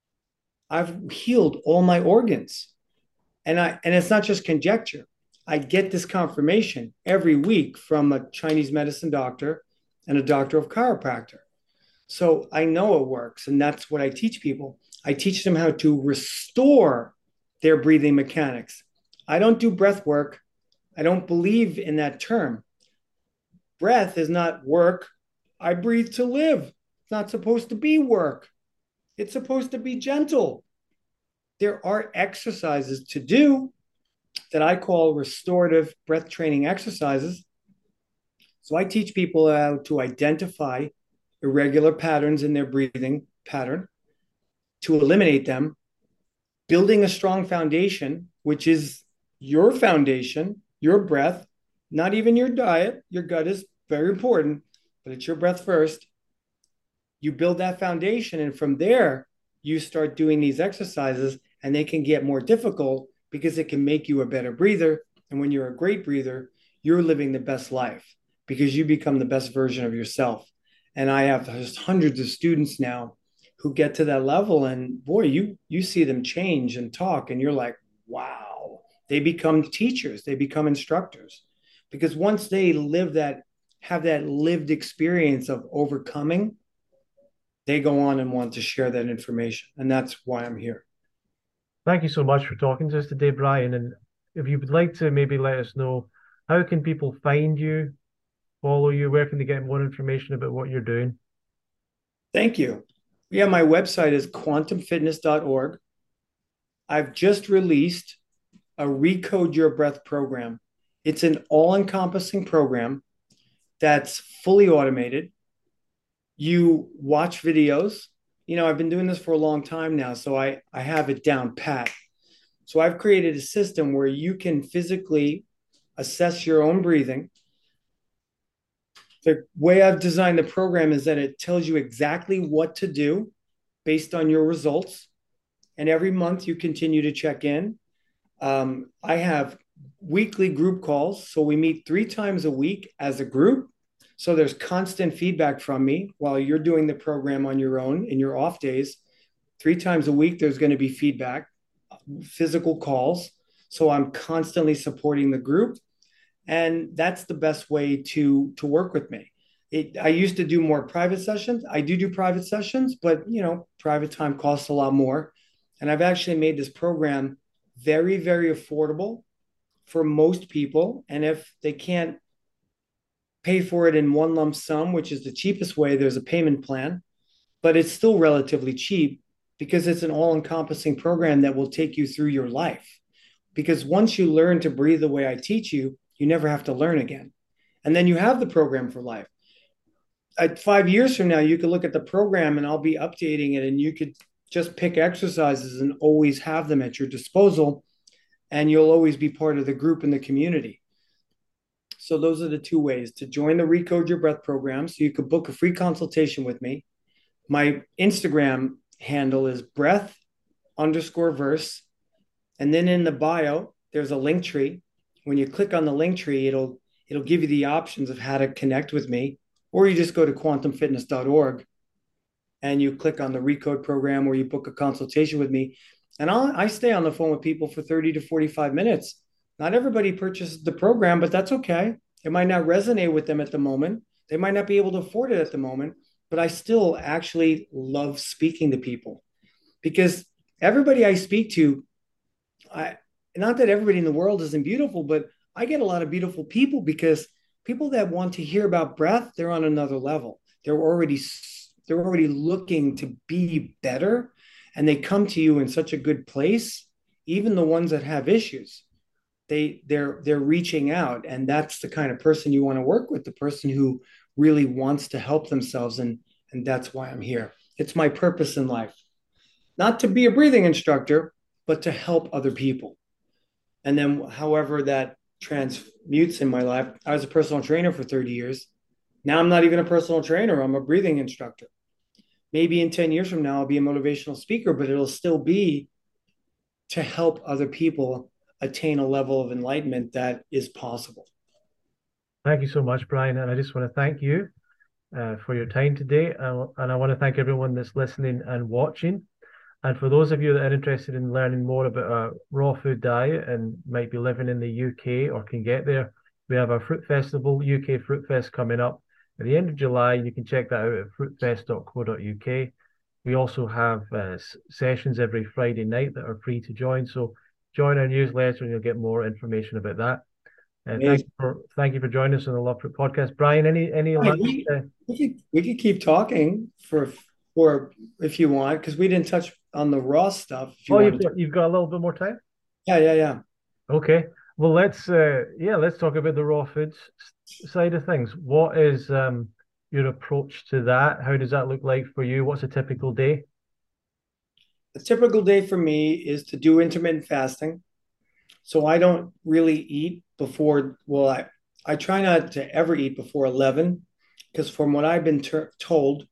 I've healed all my organs. And I and it's not just conjecture. I get this confirmation every week from a Chinese medicine doctor and a doctor of chiropractor. So I know it works. And that's what I teach people. I teach them how to restore their breathing mechanics. I don't do breath work. I don't believe in that term. Breath is not work. I breathe to live. It's not supposed to be work. It's supposed to be gentle. There are exercises to do that I call restorative breath training exercises. So I teach people how to identify irregular patterns in their breathing pattern, to eliminate them, building a strong foundation, which is your foundation, your breath, not even your diet. Your gut is very important, but it's your breath first. You build that foundation, and from there, you start doing these exercises, and they can get more difficult because it can make you a better breather. And when you're a great breather, you're living the best life because you become the best version of yourself. And I have just hundreds of students now who get to that level, and boy, you you see them change and talk, and you're like, wow. They become teachers, they become instructors, because once they live that, have that lived experience of overcoming, they go on and want to share that information, and that's why I'm here. Thank you so much for talking to us today, Brian. And if you would like to maybe let us know, how can people find you, follow you? Where can they get more information about what you're doing? Thank you. Yeah, my website is quantum fitness dot org. I've just released a Recode Your Breath program. It's an all-encompassing program that's fully automated. You watch videos. You know, I've been doing this for a long time now, so I, I have it down pat. So I've created a system where you can physically assess your own breathing. The way I've designed the program is that it tells you exactly what to do based on your results. And every month you continue to check in. Um, I have weekly group calls. So we meet three times a week as a group. So there's constant feedback from me while you're doing the program on your own in your off days. Three times a week, there's going to be feedback, physical calls. So I'm constantly supporting the group. And that's the best way to, to work with me. It, I used to do more private sessions. I do do private sessions, but you know, private time costs a lot more. And I've actually made this program very, very affordable for most people. And if they can't pay for it in one lump sum, which is the cheapest way, there's a payment plan, but it's still relatively cheap because it's an all-encompassing program that will take you through your life. Because once you learn to breathe the way I teach you, you never have to learn again. And then you have the program for life. At five years from now, you could look at the program and I'll be updating it, and you could just pick exercises and always have them at your disposal. And you'll always be part of the group and the community. So those are the two ways to join the Recode Your Breath program. So you could book a free consultation with me. My Instagram handle is breath underscore verse. And then in the bio, there's a link tree. When you click on the link tree, it'll it'll give you the options of how to connect with me. Or you just go to quantum fitness dot org and you click on the Recode program, or you book a consultation with me. And I'll, I stay on the phone with people for thirty to forty-five minutes. Not everybody purchases the program, but that's okay. It might not resonate with them at the moment. They might not be able to afford it at the moment, but I still actually love speaking to people because everybody I speak to, I, not that everybody in the world isn't beautiful, but I get a lot of beautiful people because people that want to hear about breath, they're on another level. They're already, they're already looking to be better, and they come to you in such a good place. Even the ones that have issues, they they're they're reaching out, and that's the kind of person you want to work with, the person who really wants to help themselves. And and that's why I'm here. It's my purpose in life, not to be a breathing instructor, but to help other people. And then however that transmutes in my life. I was a personal trainer for thirty years. Now I'm not even a personal trainer. I'm a breathing instructor. Maybe in ten years from now, I'll be a motivational speaker, but it'll still be to help other people attain a level of enlightenment that is possible. Thank you so much, Brian. And I just want to thank you uh, for your time today. Uh, and I want to thank everyone that's listening and watching. And for those of you that are interested in learning more about a raw food diet and might be living in the U K or can get there, we have our Fruit Festival, U K Fruit Fest, coming up at the end of July. You can check that out at fruit fest dot co dot U K. We also have uh, sessions every Friday night that are free to join. So join our newsletter and you'll get more information about that. Uh, thank you for thank you for joining us on the Love Fruit podcast, Brian. Any any Right, we, uh, we could we could keep talking for for if you want, because we didn't touch on the raw stuff. You oh, you've got, you've got a little bit more time. Yeah, yeah, yeah. Okay. Well, let's uh, yeah, let's talk about the raw foods side of things. What is um, your approach to that? How does that look like for you? What's a typical day? A typical day for me is to do intermittent fasting. So I don't really eat before, well, I, I try not to ever eat before eleven, because from what I've been ter- told,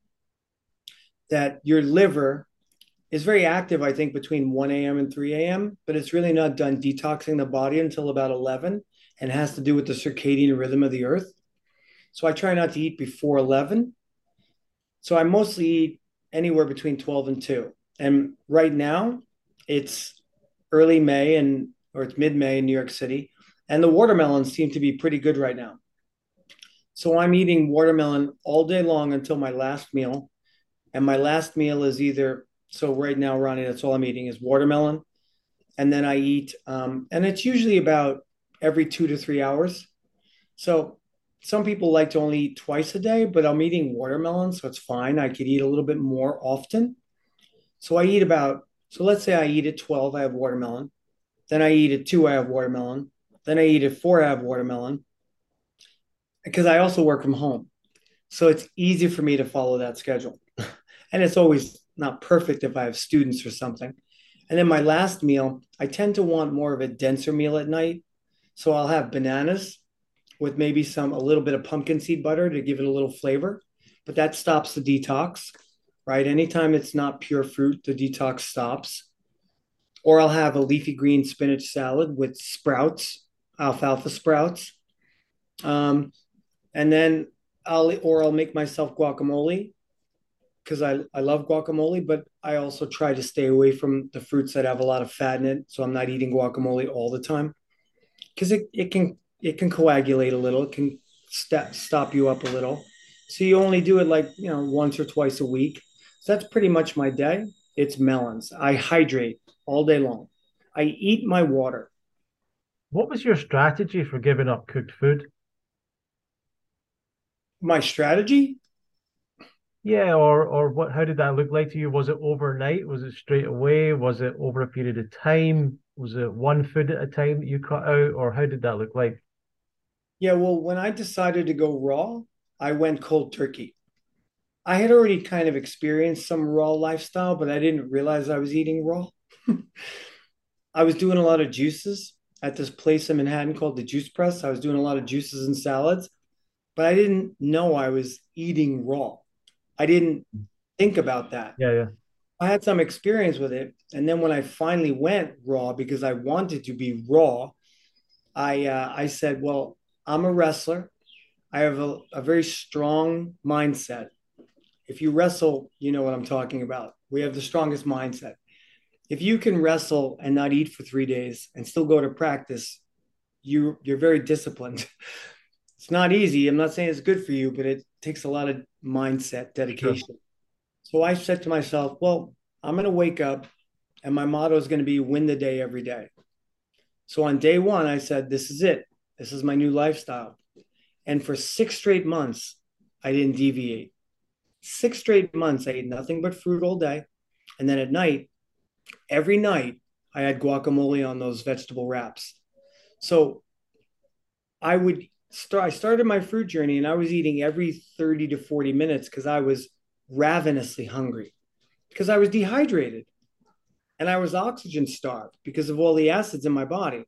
that your liver is very active, I think, between one a.m. and three a.m., but it's really not done detoxing the body until about eleven, and has to do with the circadian rhythm of the earth. So I try not to eat before eleven. So I mostly eat anywhere between twelve and two. And right now it's early May and or it's mid-May in New York City, and the watermelons seem to be pretty good right now. So I'm eating watermelon all day long until my last meal. And my last meal is either, so right now, Ronnie, that's all I'm eating is watermelon. And then I eat, um, and it's usually about every two to three hours. So some people like to only eat twice a day, but I'm eating watermelon, so it's fine. I could eat a little bit more often. So I eat about, so let's say I eat at twelve, I have watermelon. Then I eat at two, I have watermelon. Then I eat at four, I have watermelon. Because I also work from home. So it's easy for me to follow that schedule. And it's always not perfect if I have students or something. And then my last meal, I tend to want more of a denser meal at night. So I'll have bananas with maybe some, a little bit of pumpkin seed butter to give it a little flavor. But that stops the detox, right? Anytime it's not pure fruit, the detox stops. or I'll have a leafy green spinach salad with sprouts, alfalfa sprouts. Um, and then I'll or I'll make myself guacamole because I, I love guacamole, but I also try to stay away from the fruits that have a lot of fat in it. So I'm not eating guacamole all the time because it, it can it can coagulate a little. It can st- stop you up a little. So you only do it like, you know, once or twice a week. So that's pretty much my day. It's melons. I hydrate all day long. I eat my water. What was your strategy for giving up cooked food? My strategy, Yeah, or or what? How did that look like to you? Was it overnight? Was it straight away? Was it over a period of time? Was it one food at a time that you cut out, or how did that look like? yeah, well, when I decided to go raw, I went cold turkey. I had already kind of experienced some raw lifestyle, but I didn't realize I was eating raw. I was doing a lot of juices at this place in Manhattan called the Juice Press. I was doing a lot of juices and salads, but I didn't know I was eating raw. I didn't think about that. Yeah, yeah, I had some experience with it. And then when I finally went raw because I wanted to be raw, I uh, I said, well, I'm a wrestler. I have a, a very strong mindset. If you wrestle, you know what I'm talking about. We have the strongest mindset. If you can wrestle and not eat for three days and still go to practice, you you're very disciplined. It's not easy. I'm not saying it's good for you, but it takes a lot of mindset, sure. dedication. So I said to myself, well, I'm going to wake up and my motto is going to be win the day every day. So on day one, I said, this is it. This is my new lifestyle. And for six straight months, I didn't deviate. Six straight months, I ate nothing but fruit all day. And then at night, every night, I had guacamole on those vegetable wraps. So I would start, I started my fruit journey and I was eating every thirty to forty minutes because I was ravenously hungry because I was dehydrated and I was oxygen starved because of all the acids in my body.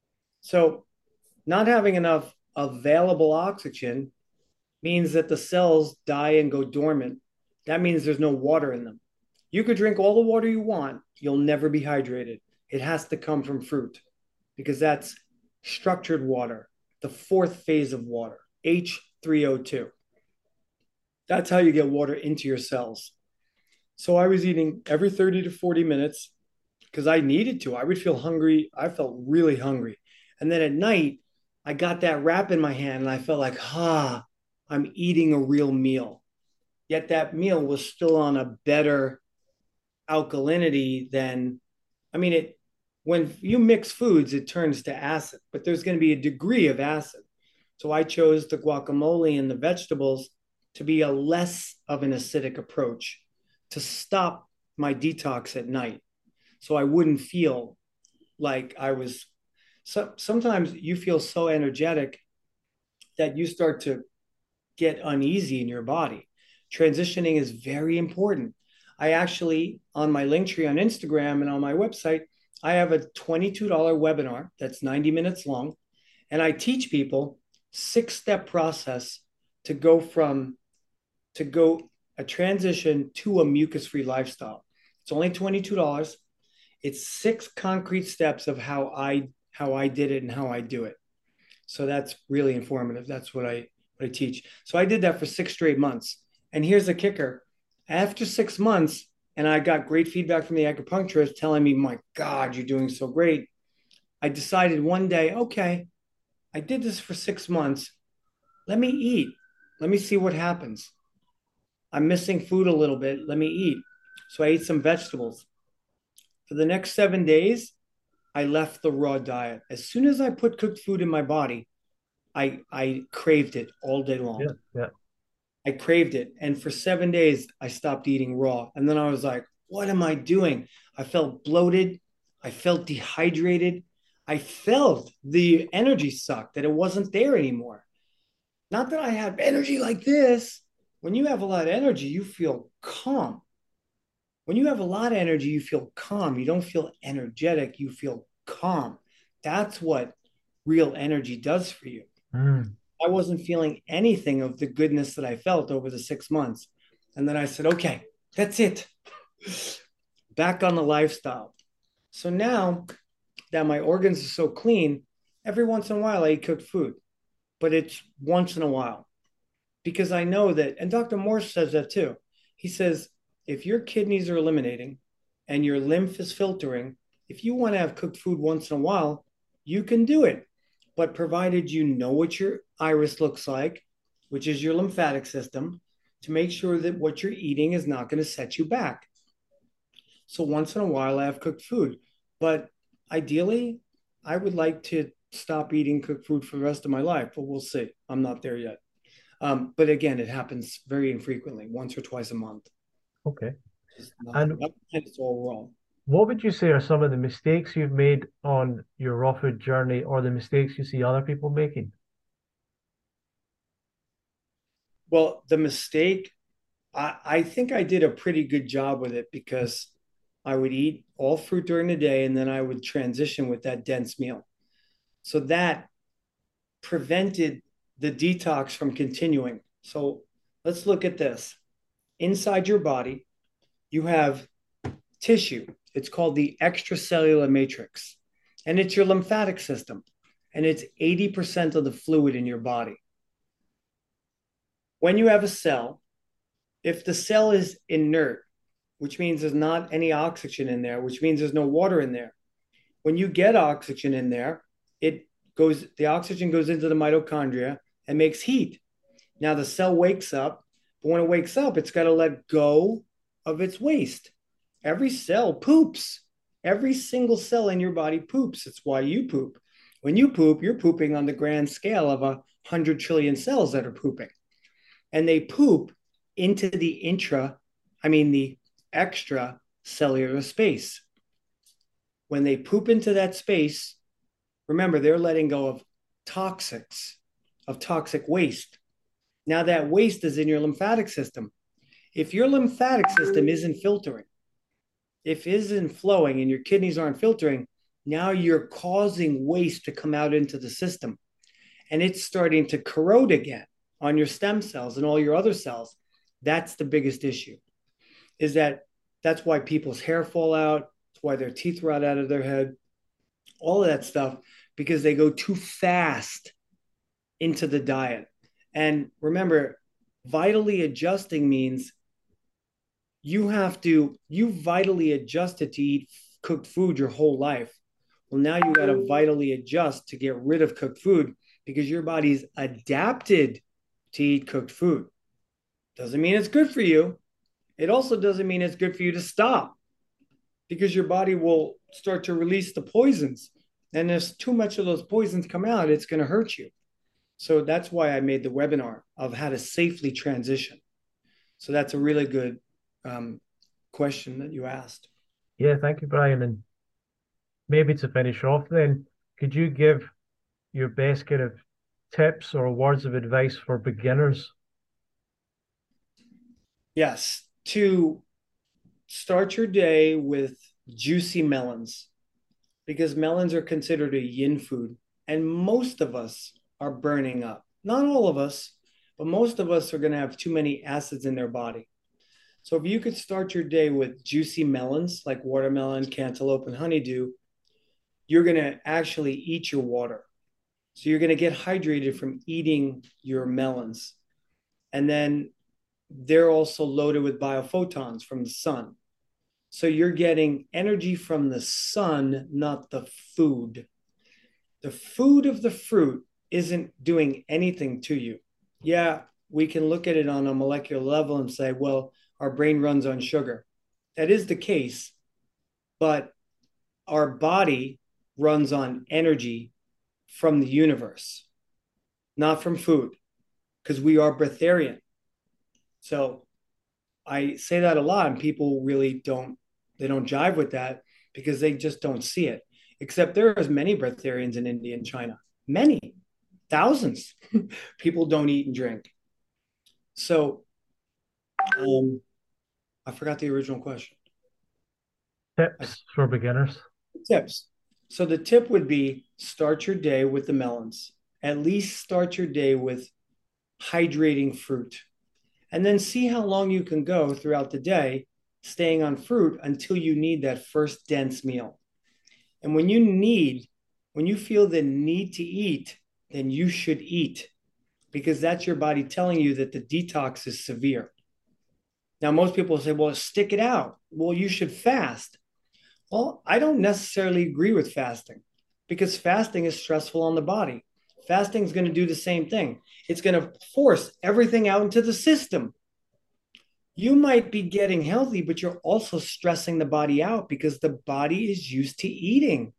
So not having enough available oxygen means that the cells die and go dormant. That means there's no water in them. You could drink all the water you want, you'll never be hydrated. It has to come from fruit because that's structured water, the fourth phase of water, H three O two. That's how you get water into your cells. So I was eating every thirty to forty minutes because I needed to. I would feel hungry. I felt really hungry. And then at night, I got that wrap in my hand and I felt like, ah, I'm eating a real meal. Yet that meal was still on a better alkalinity than, I mean, it, when you mix foods, it turns to acid, but there's going to be a degree of acid. So I chose the guacamole and the vegetables to be a less of an acidic approach to stop my detox at night. So I wouldn't feel like I was, so sometimes you feel so energetic that you start to get uneasy in your body. Transitioning is very important. I actually, on my link tree on Instagram and on my website, I have a twenty-two dollars webinar that's ninety minutes long. And I teach people six step process to go from, to go a transition to a mucus free lifestyle. It's only twenty-two dollars. It's six concrete steps of how I, how I did it and how I do it. So that's really informative. That's what I, what I teach. So I did that for six straight months. And here's the kicker. After six months, and I got great feedback from the acupuncturist telling me, my God, you're doing so great. I decided one day, okay, I did this for six months. Let me eat. Let me see what happens. I'm missing food a little bit. Let me eat. So I ate some vegetables. For the next seven days, I left the raw diet. As soon as I put cooked food in my body, I I craved it all day long. Yeah, yeah. I craved it. And for seven days, I stopped eating raw. And then I was like, what am I doing? I felt bloated. I felt dehydrated. I felt the energy suck, that it wasn't there anymore. Not that I have energy like this. When you have a lot of energy, you feel calm. When you have a lot of energy, you feel calm. You don't feel energetic, you feel calm. That's what real energy does for you. Mm. I wasn't feeling anything of the goodness that I felt over the six months. And then I said, okay, that's it. Back on the lifestyle. So now that my organs are so clean, every once in a while I eat cooked food, but it's once in a while because I know that, and Doctor Morse says that too. He says, if your kidneys are eliminating and your lymph is filtering, if you want to have cooked food once in a while, you can do it. But provided you know what your iris looks like, which is your lymphatic system, to make sure that what you're eating is not going to set you back. So once in a while, I have cooked food. But ideally, I would like to stop eating cooked food for the rest of my life, but we'll see. I'm not there yet. Um, but again, it happens very infrequently, once or twice a month. Okay. Just nothing. And It's all wrong. what would you say are some of the mistakes you've made on your raw food journey or the mistakes you see other people making? Well, the mistake, I, I think I did a pretty good job with it because I would eat all fruit during the day and then I would transition with that dense meal. So that prevented the detox from continuing. So let's look at this. Inside your body, you have tissue. It's called the extracellular matrix, and it's your lymphatic system, and it's eighty percent of the fluid in your body. When you have a cell, if the cell is inert, which means there's not any oxygen in there, which means there's no water in there, when you get oxygen in there, it goes, the oxygen goes into the mitochondria and makes heat. Now the cell wakes up, but when it wakes up, it's got to let go of its waste. Every cell poops. Every single cell in your body poops. It's why you poop. When you poop, you're pooping on the grand scale of a hundred trillion cells that are pooping. And they poop into the intra, I mean the extra cellular space. When they poop into that space, remember, they're letting go of toxics, of toxic waste. Now that waste is in your lymphatic system. If your lymphatic system isn't filtering, if it isn't flowing and your kidneys aren't filtering, now you're causing waste to come out into the system. And it's starting to corrode again on your stem cells and all your other cells. That's the biggest issue, is that that's why people's hair fall out. It's why their teeth rot out of their head, all of that stuff, because they go too fast into the diet. And remember, vitally adjusting means you have to, you vitally adjusted to eat cooked food your whole life. Well, now you got to vitally adjust to get rid of cooked food because your body's adapted to eat cooked food. Doesn't mean it's good for you. It also doesn't mean it's good for you to stop because your body will start to release the poisons. And if too much of those poisons come out, it's going to hurt you. So that's why I made the webinar of how to safely transition. So that's a really good um, question that you asked. Yeah, thank you, Brian. And maybe to finish off then, could you give your best kind of tips or words of advice for beginners? Yes, to start your day with juicy melons because melons are considered a yin food. And most of us are burning up. Not all of us, but most of us are going to have too many acids in their body. So if you could start your day with juicy melons like watermelon, cantaloupe, and honeydew, you're going to actually eat your water. So you're going to get hydrated from eating your melons. And then they're also loaded with biophotons from the sun. So you're getting energy from the sun, not the food. The food of the fruit isn't doing anything to you. Yeah, we can look at it on a molecular level and say, well, our brain runs on sugar. That is the case, but our body runs on energy from the universe, not from food, because we are breatharian. So I say that a lot, and people really don't, they don't jive with that because they just don't see it. Except there are as many breatharians in India and China, many, thousands. People don't eat and drink. So um, I forgot the original question. Tips for beginners. Tips. So the tip would be start your day with the melons. At least start your day with hydrating fruit. And then see how long you can go throughout the day staying on fruit until you need that first dense meal. And when you need, when you feel the need to eat, then you should eat because that's your body telling you that the detox is severe. Now, most people say, well, stick it out. Well, you should fast. Well, I don't necessarily agree with fasting because fasting is stressful on the body. Fasting is going to do the same thing. It's going to force everything out into the system. You might be getting healthy, but you're also stressing the body out because the body is used to eating.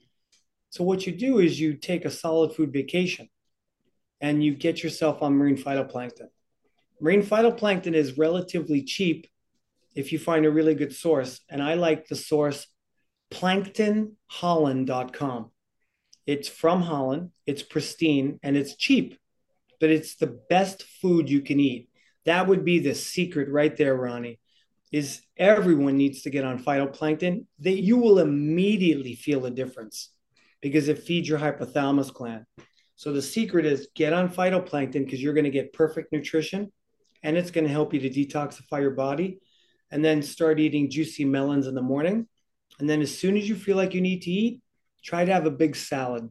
So what you do is you take a solid food vacation and you get yourself on marine phytoplankton. Marine phytoplankton is relatively cheap if you find a really good source. And I like the source plankton holland dot com. It's from Holland, it's pristine, and it's cheap, but it's the best food you can eat. That would be the secret right there, Ronnie, is everyone needs to get on phytoplankton. That you will immediately feel a difference because it feeds your hypothalamus gland. So the secret is get on phytoplankton because you're going to get perfect nutrition and it's going to help you to detoxify your body. And then start eating juicy melons in the morning. And then as soon as you feel like you need to eat, try to have a big salad.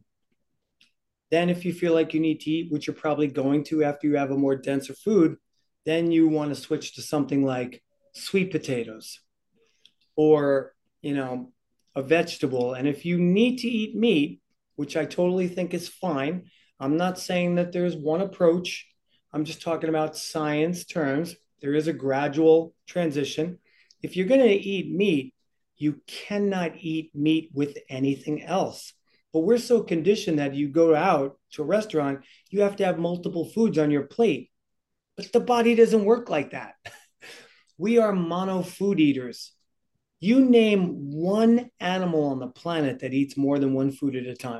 Then if you feel like you need to eat, which you're probably going to after you have a more denser food, then you want to switch to something like sweet potatoes or, you know, a vegetable. And if you need to eat meat, which I totally think is fine, I'm not saying that there's one approach. I'm just talking about science terms. There is a gradual transition. If you're going to eat meat, you cannot eat meat with anything else. But we're so conditioned that you go out to a restaurant, you have to have multiple foods on your plate. But the body doesn't work like that. We are mono food eaters. You name one animal on the planet that eats more than one food at a time.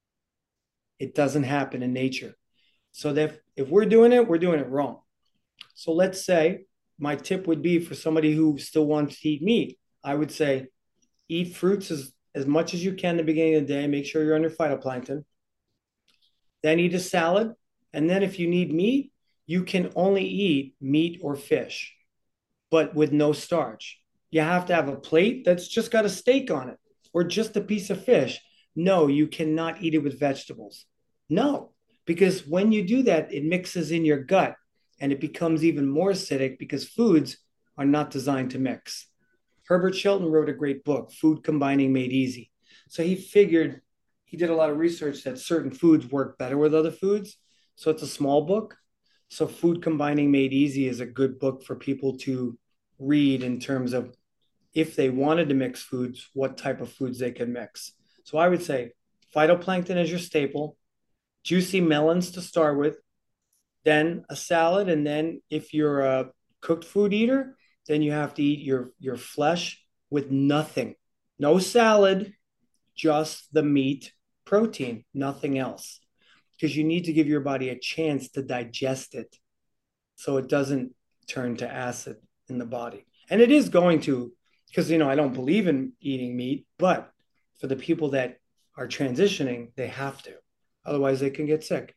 It doesn't happen in nature. So that if we're doing it, we're doing it wrong. So let's say my tip would be for somebody who still wants to eat meat, I would say eat fruits as, as much as you can at the beginning of the day. Make sure you're under phytoplankton. Then eat a salad. And then if you need meat, you can only eat meat or fish, but with no starch. You have to have a plate that's just got a steak on it or just a piece of fish. No, you cannot eat it with vegetables. No, because when you do that, it mixes in your gut and it becomes even more acidic because foods are not designed to mix. Herbert Shelton wrote a great book, Food Combining Made Easy. So he figured, he did a lot of research that certain foods work better with other foods. So it's a small book. So Food Combining Made Easy is a good book for people to read in terms of if they wanted to mix foods, what type of foods they could mix. So I would say phytoplankton is your staple, juicy melons to start with, then a salad. And then if you're a cooked food eater, then you have to eat your, your flesh with nothing. No salad, just the meat, protein, nothing else. Because you need to give your body a chance to digest it so it doesn't turn to acid in the body. And it is going to, because, you know, I don't believe in eating meat, but for the people that are transitioning, they have to. Otherwise, they can get sick.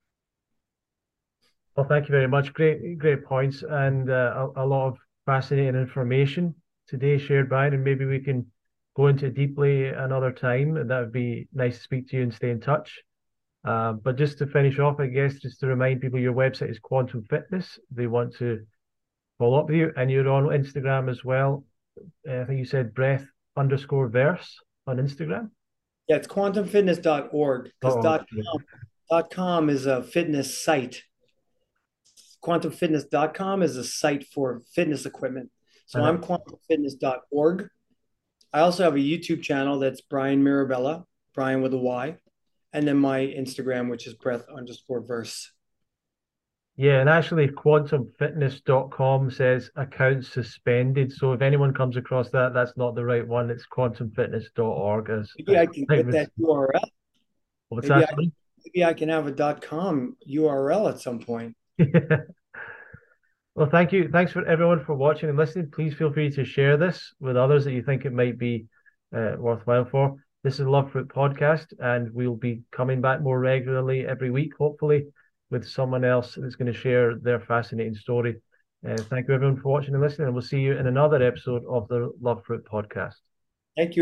Well, thank you very much. Great, great points and uh, a, a lot of fascinating information today shared, Brian, and maybe we can go into it deeply another time. And that would be nice to speak to you and stay in touch. Uh, but just to finish off, I guess, just to remind people, your website is Quantum Fitness. They want to follow up with you, and you're on Instagram as well. Uh, I think you said breath underscore verse on Instagram. Yeah, it's quantum fitness dot org because Oh, dot com, dot com is a fitness site. quantum fitness dot com is a site for fitness equipment. So I'm quantum fitness dot org. I also have a YouTube channel that's Brian Mirabella, Brian with a Y, and then my Instagram, which is breath underscore verse. Yeah, and actually quantum fitness dot com says account suspended. So if anyone comes across that, that's not the right one. It's quantum fitness dot org. As, Maybe as I can get that U R L. What's maybe that? I, maybe I can have a .com U R L at some point. Well, thank you. Thanks for everyone for watching and listening. Please feel free to share this with others that you think it might be uh, worthwhile for. This is Love Fruit Podcast, and we'll be coming back more regularly every week, hopefully, with someone else that's going to share their fascinating story. Uh, thank you, everyone, for watching and listening, and we'll see you in another episode of the Love Fruit Podcast. Thank you.